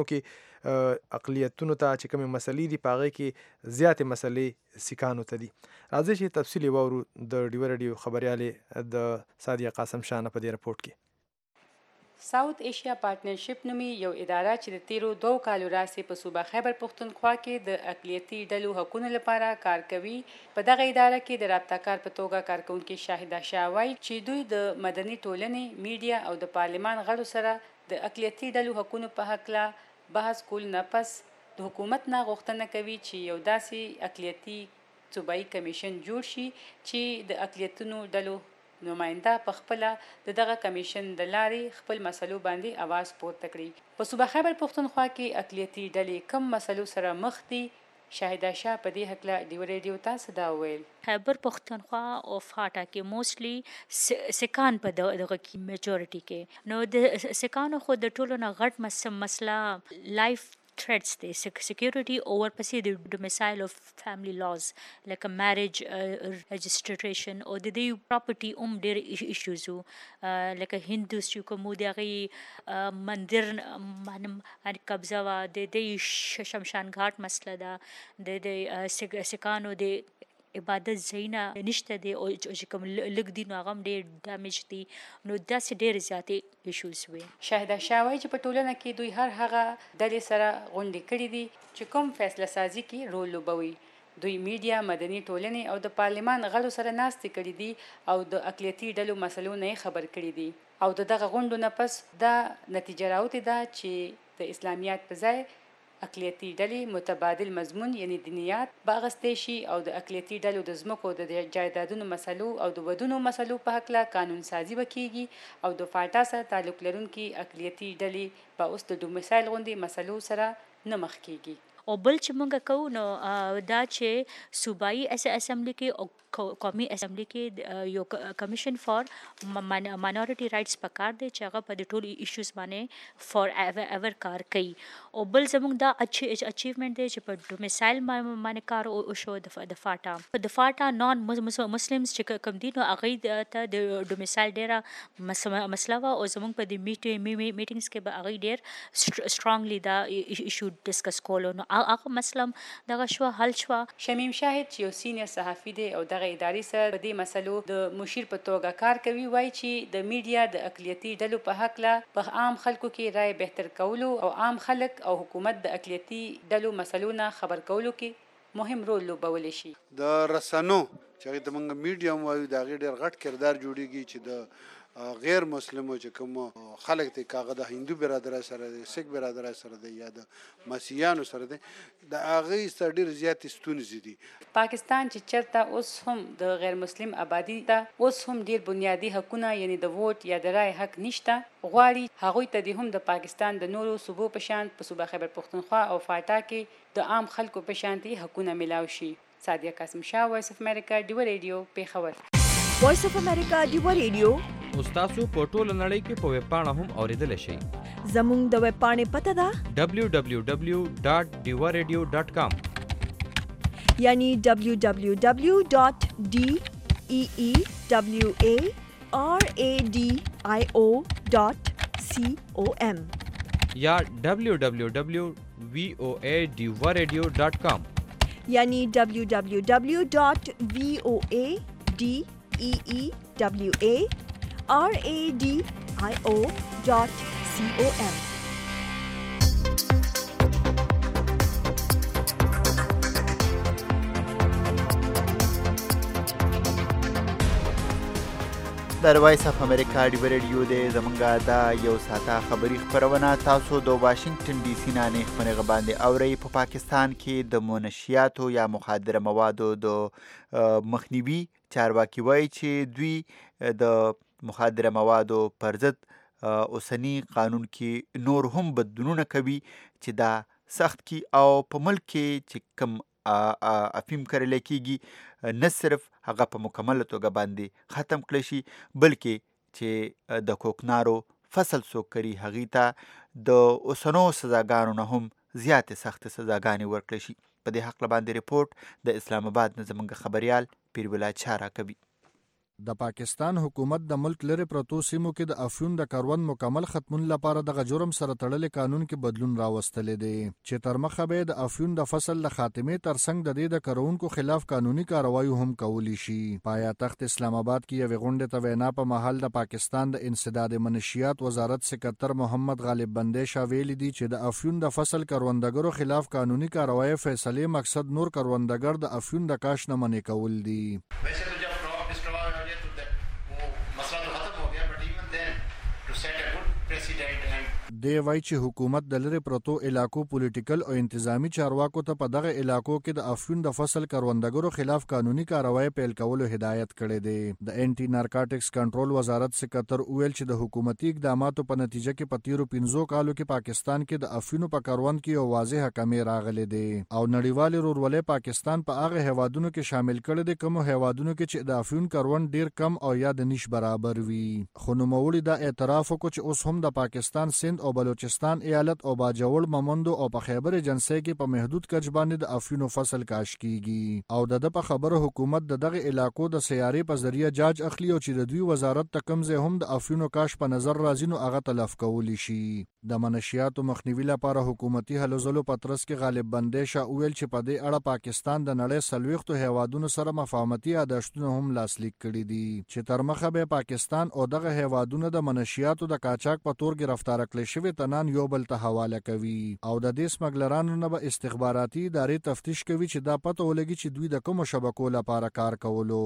کې اقلیتونو ته چې کومې مسلې دي په هغې کې زیاتې مسلې سیکانو ته دي. راځئ چې تفصیل یې واورو د ډیوه رادیو خبریالې د سادیه قاسم شاه نه په دې رپورټ کې. ساوث ایشیا پارټنرشپ نومي یو اداره چې د تیرو دوو کالو راهیسې په صوبه خیبر پښتونخوا کې د اقلیتي ډلو حقونو لپاره کار کوي. په دغه اداره کې د رابطه کار په توګه کارکوونکې شاهده شاه وایي چې دوی د مدني ټولنې، میډیا او د پارلمان غړو سره د اقلیتي ډلو حقونو په هکله بحث کول نه پس د حکومت نه غوښتنه کوي چې یو داسې اقلیتي صوبایي کمیشن جوړ شي چې د اقلیتونو ډلو نماینده په خپل د دغه کمیشن د لارې خپل مسلو باندې आवाज پورته کړي. په صوبه خیبر پښتونخوا کې اقلیتي ډلې کم مسلو سره مخ دي. شاهده شاه په دې هکله ډیو ریډیو ته څه دا وویل. خیبر پښتونخوا او فاټا کې موسټلی سکان په دغه کې میجورټي کې نو د سکانو خو د ټولو نه غټ مسله لایف threats دی security over پسې د domicile of family laws like a marriage uh, registration او د دې property هم ډېر issues وو لکه هندوس چې کوم د هغې مندر باندې قبضه وه د دې شمشان گھاټ مسله ده د د سکانو د عبادت ځایونه نشته دی او چې کوم لږ دي نو هغه هم ډېر ډیمیج دي نو داسې ډېرې زیاتې ایشوز وي. شاهده شاه وایي چې په ټولنه کې دوی هر هغه ډلې سره غونډې کړي دي چې کوم فیصله سازي کې رول لوبوي. دوی میډیا، مدني ټولنې او د پارلمان غړو سره ناستې کړي دي او د اقلیتي ډلو مسلو نه خبر کړي دي او د دغه غونډو نه پس دا نتیجه راوتې ده چې د اسلامیات په ځای اقلیتي ډلې متبادل مضمون یعنی دینیات باغستې شي او د اقلیتي ډلو د ځمکو د جایدادونو مسلو او د ودونو مسلو په هکله قانون سازي وکړي او د فاټا سره تعلق لرونکي اقلیتي ډلې په اوس د ډومیسایل غوندي مسلو سره نه مخ کیږي. او بل چې موږ کوو نو دا چې صوبایي اسمبلی کې او قومي اسمبلی کې یو کمیشن فار ماینورټي رائټس پکار دی چې هغه په د ټولو ایشوز باندې فار ایور کار کوي. او بل زموږ دا اچیومنٹ دی چې په ډومیسایل باندې کار وشو د فاټا په د فاټا نان مسلمز چې کوم دي نو هغوی ته د ډومیسایل ډېره مسله وه او زموږ په د میټینګز کې به هغوی ډېر سټرانګلی دا ایشو ډسکس کولو نو هغه مسله دغه شوه حل شوه. شمیم شاهد چې یو سینیر صحافي دی او دغه ادارې سره په دې مسلو د مشیر په توګه کار کوي وایي چې د میډیا د اقلیتي ډلو په هکله په عام خلکو کې رای بهتر کولو او عام خلک او حکومت د اقلیتي ډلو مسلو نه خبر کولو کې مهم رول لوبولی شي. د رسنو چې هغې ته موږ میډیم وایو د هغې ډېر غټ کردار جوړېږي چې د غیر مسلمو چې کوم خلک دی که هغه د هندو برادرۍ سره دی، سیک برادرۍ سره دی یا د مسیحیانو سره دی، د هغې سره ډېرې زیاتې ستونزې دي. پاکستان چې چېرته اوس هم د غیر مسلم آبادي ته اوس هم ډېر بنیادي حقونه یعنی د ووټ یا د رای حق نشته غواړي هغوی ته دې هم د پاکستان د نورو صوبو په شان په صوبه خیبر پښتونخوا او فاټا کې د عام خلکو په شانتي حقونه میلاو شي. سادیه قاسم شاه، وایس اف امریکا، ډیوه ریډیو، پیښور. وایس اف امریکا ډیوه ریډیو تاسو په ټوله نړۍ کې په ویب پاڼه هم اوریدلی شئ. زموږ د ویب پاڼې پته ده دبلیو دبلیو دبلیو ډاټ ډیوه ریډیو ډاټ کام یعنی دبلیو دبلیو دبلیو ډاټ ډي ای ای دبلیو ای آر ای ډي آی او ډاټ سی او ایم یا دبلیو دبلیو دبلیو وی او ای ډیوه ریډیو ډاټ کام یعنی دبلیو دبلیو دبلیو ډاټ وی او ای ډي ای ای دبلیو ای آر ای ډي آی او ډاټ سی او ایم. د وایس اف امریکا ډیوه ریډیو دی. زمونږ دا یو ساعته خبري خپرونه تاسو د واشنگټن ډي سي نه نیغ باندې اورئ. په پاکستان کې د منشیاتو یا مخدره موادو د مخنیوي چارواکي وایي چې دوی د مخدره موادو پر ضد اوسنی قانون کې نور هم بدلونونه کوي چې دا سخت کی او په ملک کې چې کم افیم کرلی کېږي نه صرف هغه په مکمله توګه باندې ختم کړی شي بلکې چې د کوکنارو فصل څوک کري هغې ته د اوسنو سزاګانو نه هم زیاتې سختې سزاګانې ورکړی شي. په دې حق باندې ریپورت د اسلام آباد نه زموږ خبريال پیربلا چارا کوي. د پاکستان حکومت د ملک لري پرتو سیمو کې د افیون د کاروان مکمل ختمون لپاره د جرم سره تړلې قانون کې بدلون راوستلې دي چې تر مخه به د افیون د فصل ل خاتمه تر څنګ د دې د کارونکو خلاف قانوني کاروایی هم کولی شي. پایتخت اسلام آباد کې یو غونډه ته وینا په محل د پاکستان د انسداد منشیات وزارت سکرتر محمد غالب بندي شاویل دي چې د افیون د فصل کاروندګرو خلاف قانوني کاروایی فیصله مقصد نور کاروندګر د افیون د کاش نه منې کول دي. دی وایي چې حکومت د لری پروتو علاقو پولیټیکل او انتظامی چارواکو ته په دغه علاقو کې د افیون د فصل کاروندګرو خلاف قانوني کاروایی پیل کولو هدایت کړی دی. د انټي نارکاټکس کنټرول وزارت سکرتر ویل چې د حکومتي اقداماتو په نتیجه کې په تیرو پنځو کالو کې پاکستان کې د افیونو په کاروان کې یو واضح کمی راغلی دی او نړیوال رورولې پاکستان په هغه هیوادونو کې شامل کړي دي کوم هیوادونو کې چې د افیون کاروان ډیر کم او یا د نش برابر وي. خو نوموړي دا اعتراف وکړ چې اوس هم د پاکستان سند او بلوچستان ایالت او باجوړ ممندو او په خیبر ایجنسی کې په محدود کچ باندې د افیونو فصل کاش کیږي او د په خبره حکومت د دغه علاقو د سیاري په ذریعہ جاج اخلي او چې د دوی وزارت ته کمزه هم د افیونو کاش په نظر راځي نو هغه تلف کولی شي. د منشیاتو مخنیوي لپاره حکومتي هلو ځلو پترس کې غالب بندي شاه ویل چې په دې اړه پاکستان د نړۍ سلويختو هیوادونو سره مفاهمتي عادتونه هم لاسلیک کړي دي چې تر مخه به پاکستان او دغه هیوادونو د منشیاتو د قاچاق په تور گرفتار کړي شوی تنان یو بل ته حواله کوي او د دې سمګلرانو نه به استخباراتي ادارې تفتیش کوي چې دا پته ولګي چې دوی د کوم شبکو لپاره کار کولو.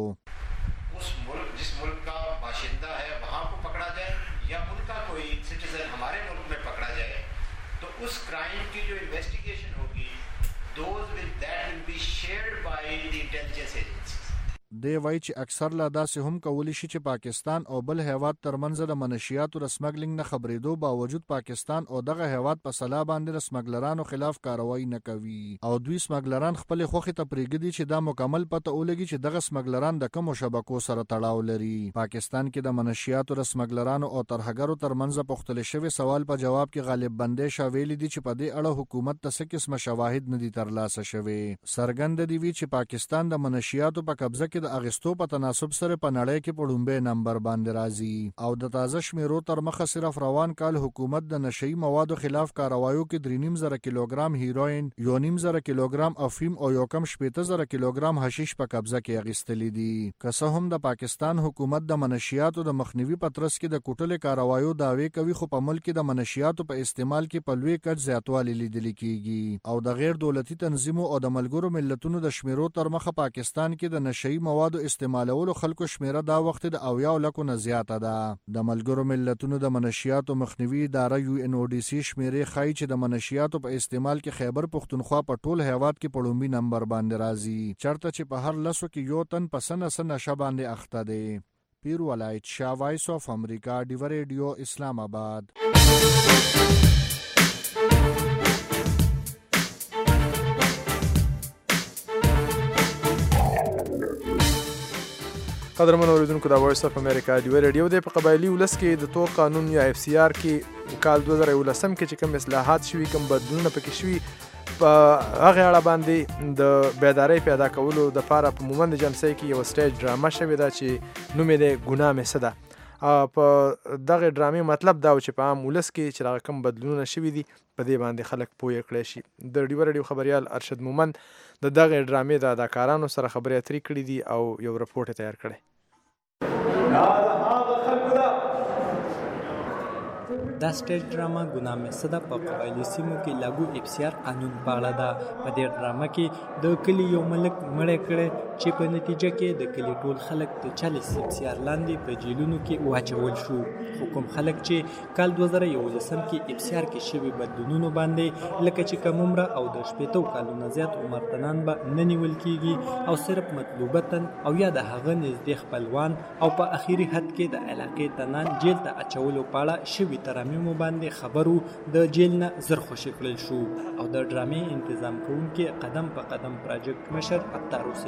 उस मुल्क जिस मुल्क का बाशिंदा है वहाँ को पकड़ा जाए या उनका कोई सिटीजन हमारे मुल्क में पकड़ा जाए तो उस क्राइम की जो इन्वेस्टिगेशन होगी those will that will be shared by the intelligence agencies. دی وایي چې اکثر لا داسې هم کولی شي چې پاکستان او بل هیواد ترمنځ د منشیاتو د سمګلینګ نه خبرېدو باوجود پاکستان او دغه هیواد په سلا باندې د سمګلرانو خلاف کاروایی نه کوي او دوی سمګلران خپل خوخي ته پریږدي چې دا مکمل پته ولګي چې دغه سمګلران د کوم شبکو سره تړاو لري. پاکستان کې د منشیاتو د سمګلرانو او ترهګرو ترمنځ پختل شوی سوال په جواب کې غالب بندي شاویل دي چې په دې اړه حکومت ته څه قسم شواهد نه دي ترلاسه شوی. سرګند دی وی چې پاکستان د منشیاتو په قبضه کې د اغستو په تناسب سره په نړۍ کې په لومبه نمبر باندې راځي او د تازه شمیرو تر مخه صرف روان کال حکومت د نشئی موادو خلاف کاروایو کې درې نیم زره کیلوګرام هیروین یو نیم زره کیلوګرام افیم او یو کم شپږ زره کیلوګرام حشیش په قبضه کې اغستلې دي. که څه هم د پاکستان حکومت د منشیاتو د مخنیوي پترس کې د کوټل کاروایو داوی کوي خو په ملک کې د منشیاتو په استعمال کې په لوی کچ زیاتوالی لیدل کیږي او د غیر دولتي تنظیمو او د ملګرو ملتونو د شمیرو تر مخه پاکستان کې د نشئی موادو استعمالولو خلکو شمیره دا وخت د اویا لکو نه زیاته ده. د ملګرو ملتونو د منشیاتو مخنیوي اداره یو ان او ډي سي شمیره خای چې د منشیاتو په استعمال کې خیبر پښتونخوا په ټول هیواد کې په لومبي نمبر باندې راځي چرته چې په هر لسو کې یو تن په سنه سنه شباندې اخته دی. پیر ولایت شاه وایس اف امریکا ډیو ریډیو اسلام آباد. قدرمن اوریدونکو د وایس اف امریکا ډیو ریډیو د په قبایلی ولس کې د تور قانون یا اف سی آر کې کال دوه زره یولسم کې چې کوم اصلاحات شوي کوم بدلونونه پکې شوي په هغه اړه باندې د بیداری پیدا کولو د لپاره په مومند جمسي کې یو سټیج ډرامه شوې ده چې نوم یې د ګناه مې څه ده. په دغه ډرامې مطلب دا و چې په عام ولس کې چې هغه کوم بدلونونه شوي دي په دې باندې خلک پوه کړی شي. د ډیو ریډیو خبریال ارشد مومند د دغه ډرامې د اداکارانو سره خبرې اترې کړې دي او یو رپورټ تیار کړی. دا سټیج ډرامه ګناه مې څه ده په قبایلي سیمو کې لاګو اف سی آر قانون په اړه ده. په دې ډرامه کې د کلي یو ملک مړی کړی چې په نتیجه کې د کلي ټول خلک د چالیس اف سی آر لاندې په جیلونو کې واچول شو. خو کوم خلک چې کال دوه زره یولسم کې اف سی آر کې شوي بدلونونو باندې لکه چې کم عمره او د شپېتو کالونو زیات عمرتنان به نه نیول کیږي او صرف مطلوبه تن او یا د هغه نږدې خپلوان او په اخیری حد کې د علاقې تنان جیل ته اچولو په اړه شوي ترمیمو باندې خبرو د جیل نه زر خوشي کړل شو. او د ډرامې انتظام کوونکي قدم په قدم پراجیکټ مشر عطار حسین وایي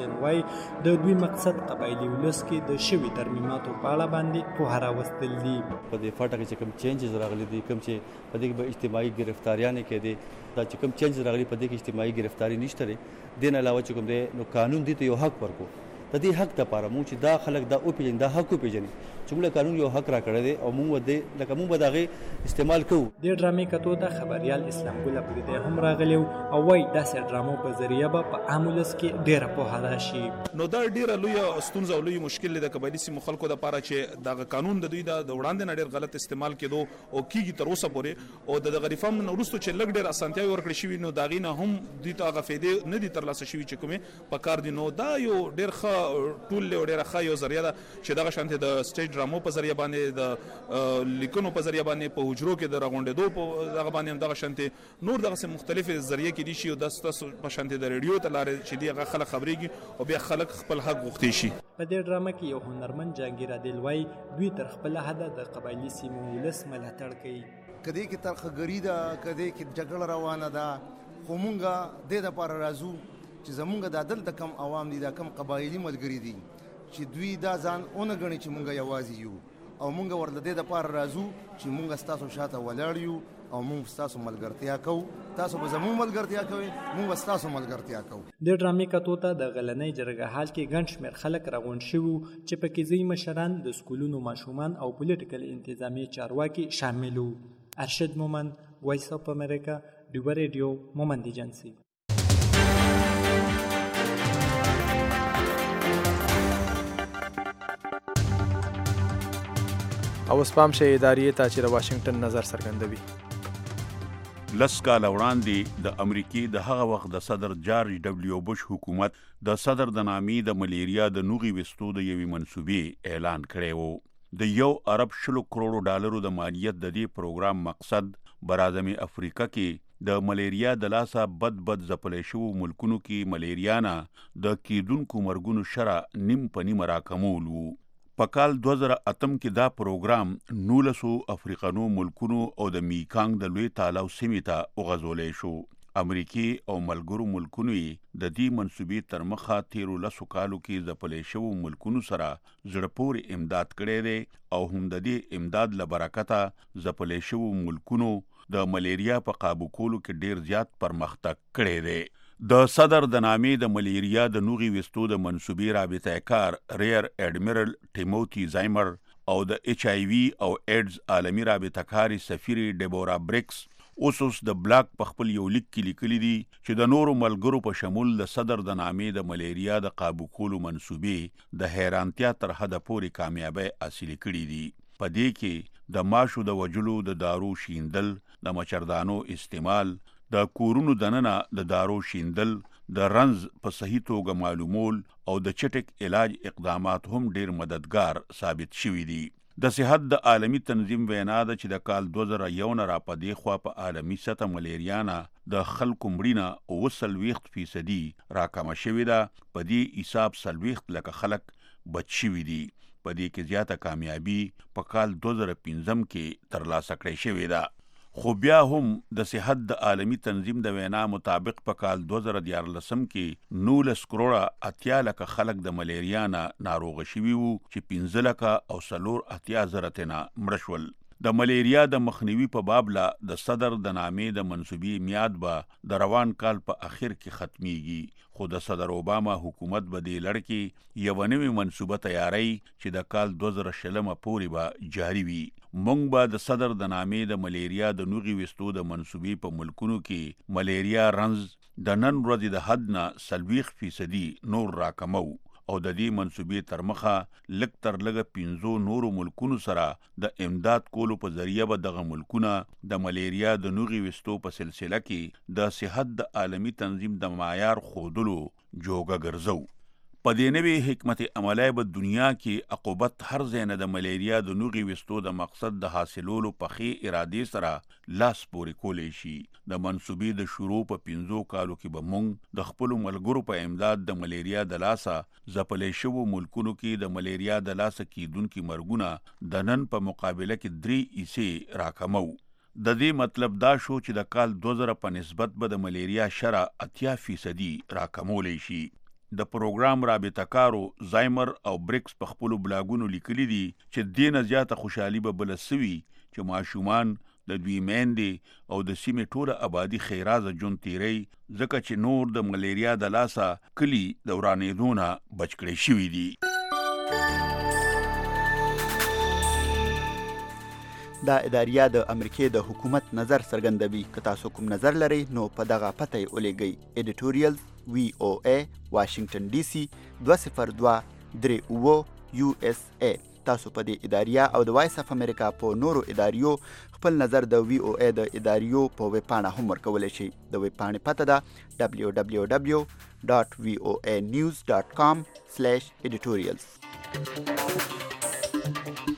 کې د دوی مقصد قبایلي ولس کې د شوي ترمیماتو په اړه باندې پوهه راوستل دي. په دې فاټه کې چې کوم چینجز راغلي دي، کوم چې په دې کې به اجتماعي ګرفتاریانې کېدې، دا چې کوم چینجز راغلي په دې کې اجتماعي ګرفتاری نشته دی. دې نه علاوه چې کوم دی نو قانون دې ته یو حق ورکړو. د دې حق دپاره موږ چې دا خلک دا وپېژني، دا حق وپېژني چې موږ له قانون یو حق راکړی دی او موږ به دې لکه موږ به د هغې استعمال کوو. دې ډرامې کتو ته خبریال اسلام ګل افریدی هم راغلی او وایي داسې ډرامو په ذریعه به په عام ولس کې ډېره پوهه راشي. نو دا ډېره لویه ستونزه او لوی مشکل دی د قبایلي سیمو خلکو دپاره چې دغه قانون د دوی د وړاندې نه ډېر غلط استعمال کېدو او کېږي تر اوسه پورې، او د دغه ریفارم نه وروسته چې لږ ډېر اسانتیاوې ورکړې شوي نو د هغې نه هم دوی ته هغه فایدې نه دي ترلاسه شوي چې کومې په کار دي. نو دا یو ډېر ښه ټول دی او ډېره ښه یو ذریعه ده چې دغه شانتې د سټیج ډرامو په ذریعه باندې، د لیکنو په ذریعه باندې، په حجرو کې د راغونډېدو په دغه باندې هم دغه شانتې نور دغسې مختلفې ذریعې کېدای شي او دا ستاسو په شانتې د ریډیو ته لارې چې دي هغه خلک خبرېږي او بیا خلک خپل حق غوښتی شي. په دې ډرامه کې یو هنرمند جهانګیر عادل وایي دوی تر خپله حده د قبایلي سیمو ولس ملاتړ کوي. که دې کې ترخهګري ده، که دې کې جګړه روانه ده، خو مونږ دې دپاره راځو چې زمونږ دا دلته کم عوام دي، دا کم قبایلي ملګري دي چې دوی دا ځان ونه ګڼي چې مونږ یوازې یو، او مونږ ورله دې دپاره راځو چې مونږ ستاسو شاته ولاړ یو او مونږ ستاسو ملګرتیا کوو. تاسو به زموږ ملګرتیا کوئ، مونږ به ستاسو ملګرتیا کوو. دې ډرامې کتو ته د غلنۍ جرګه حال کې ګڼ شمېر خلک راغونډ شوي چې پکې ځینې مشران، د سکولونو ماشومان او پولیټیکل انتظامیې چارواکي شامل وو. ارشد مومند، وایس اف امریکا، ډیوه ریډیو، مومند ایجنسي. او اوس پام شي ادارې ته چې د واشنگټن نظر څرګندوي. لس کاله وړاندې د امریکې د هغه وخت د صدر جارج ډبلیو بش حکومت د صدر د نامې د ملیریا د نوغي وستو د یوې منصوبې اعلان کړی و. د یو ارب شلو کروڑو ډالرو د مالیت د دې پروګرام مقصد برازم افریقا کې د ملیریا د لاسه بد بد ځپلی شوو ملکونو کې ملیریا نه د کیدونکو مرګونو شره نیم په نیمه راکمول و. په کال دوه زره اتم کې دا پروګرام نولسو افریقانو ملکونو او د میکانګ د لوی تالاو سیمې ته وغځولی شو. امریکې او ملګرو ملکونو یې د دې منصوبې تر مخه تیرو لسو کالو کې ځپلی شوو ملکونو سره زړه پورې امداد کړی دی او هم د دې امداد له برکته ځپلی شوو ملکونو د ملیریا په قابو کولو کې ډیر زیات پرمختګ کړی دی. د صدر د نامې د ملیریا د نوغي وستو د منصوبې رابطه کار ریئر اډمیرل ټیموتی زایمر او د ایچ آی وی او ایډز عالمی رابطه کاری سفیری ډیبورا بریکس اوس اوس د بلاک په خپل یو لیک کې لیکلي دي چې د نورو ملګرو په شمول د صدر د نامې د ملیریا د قابو کولو منصوبې د حیرانتیا تر حده پورې کامیابی حاصل کړي دي. په دې کې د ماشو د وجلو د دارو شیندل، د مچردانو استعمال، د کورونو دننه د دارو شیندل، د رنز په صحیح توګه معلومول او د چټک علاج اقدامات هم ډیر مددگار ثابت شوي دي. د صحت د عالمی تنظیم وینا ده چې د کال دوه زره یو نه را په دې خوا په عالمي سطح ملیریا نه د خلکو مړینه اوه څلوېښت فیصدي راکمه شوې ده. په دې حساب څلوېښت لکه خلک بچ شوي دي. په دې کې زیاته کامیابي په کال دوه زره پنځم کې ترلاسه کړې شوې ده. خو بیا هم د صحت د عالمی تنظیم د وینا مطابق په کال دوه زره دیارلسم کې نولس کروڑه اتیا لکه خلک د ملیریا نه ناروغه شوي وو چې پنځه لکه او څلور اتیا زره تنه مړه شول. د ملیریا د مخنیوي په باب لا د صدر د نامې د منصوبې میاد به د روان کال په اخر کې ختمیږي، خو د صدر اوباما حکومت به دې لړ کې یوه نوې منصوبه تیاری چې د کال دوه زره شلمه پورې به جاري وي. مونږ به د صدر د نامې د ملیریا د نوغي وستو د منصوبې په ملکونو کې ملیریا رنز د نن ورځې د حد نه څلوېښت فیصدي نور راکمو او د دې منصوبې تر مخه لږ تر لږه پنځو نورو ملکونو سره د امداد کولو په ذریعه به دغه ملکونه د ملیریا د نوغي وستو په سلسله کې د صحت د عالمی تنظیم د معیار ښودلو جوګه ګرځو. په دې نوې حکمت عملی به دنیا کې عقوبت هر ځای نه د ملیریا د نوغي وستو د مقصد د حاصلولو په ښې ارادې سره لاس پورې کولی شي. د منصوبې د شروع په پنځو کالو کې به موږ د خپلو ملګرو په امداد د ملیریا د لاسه ځپلی شوو ملکونو کې د ملیریا د لاسه کیدونکي مرګونه د نن په مقابله کې درې حصې راکمو. د دې مطلب دا شو چې د کال دوه زره په نسبت به د ملیریا شره اتیا فیصدي راکمولی شي. د پروګرام رابطه کارو زایمر او بریکس په خپل بلاګونو لیکلي دي چې دینه زیاته خوشحالي به بل سوي چې ماشومان د دوی میندې او د سیمې ټوله آبادي خیرازه ژوند تیری ځکه چې نور د ملیریا د لاسه کلي د ورانېدو نه بچ کړی شوي دي. دا اداریه د امریکې د حکومت نظر څرګندوي. که تاسو کوم نظر لرئ نو په دغه پته یې ولیږئ. ایډیټوریال وی او ای واشنگټن ډي سي دوه صفر دوه درې اوه یو اس ای. تاسو په دې اداریه او د وایس اف امریکا په نورو اداریو خپل نظر د وی او ای د اداریو په ویب پاڼه هم ورکولی شئ. د ویب پاڼې پته ده دبلیو دبلیو دبلیو ډاټ وی او ای نیوز ډاټ کام سلیش ایډیټوریالز.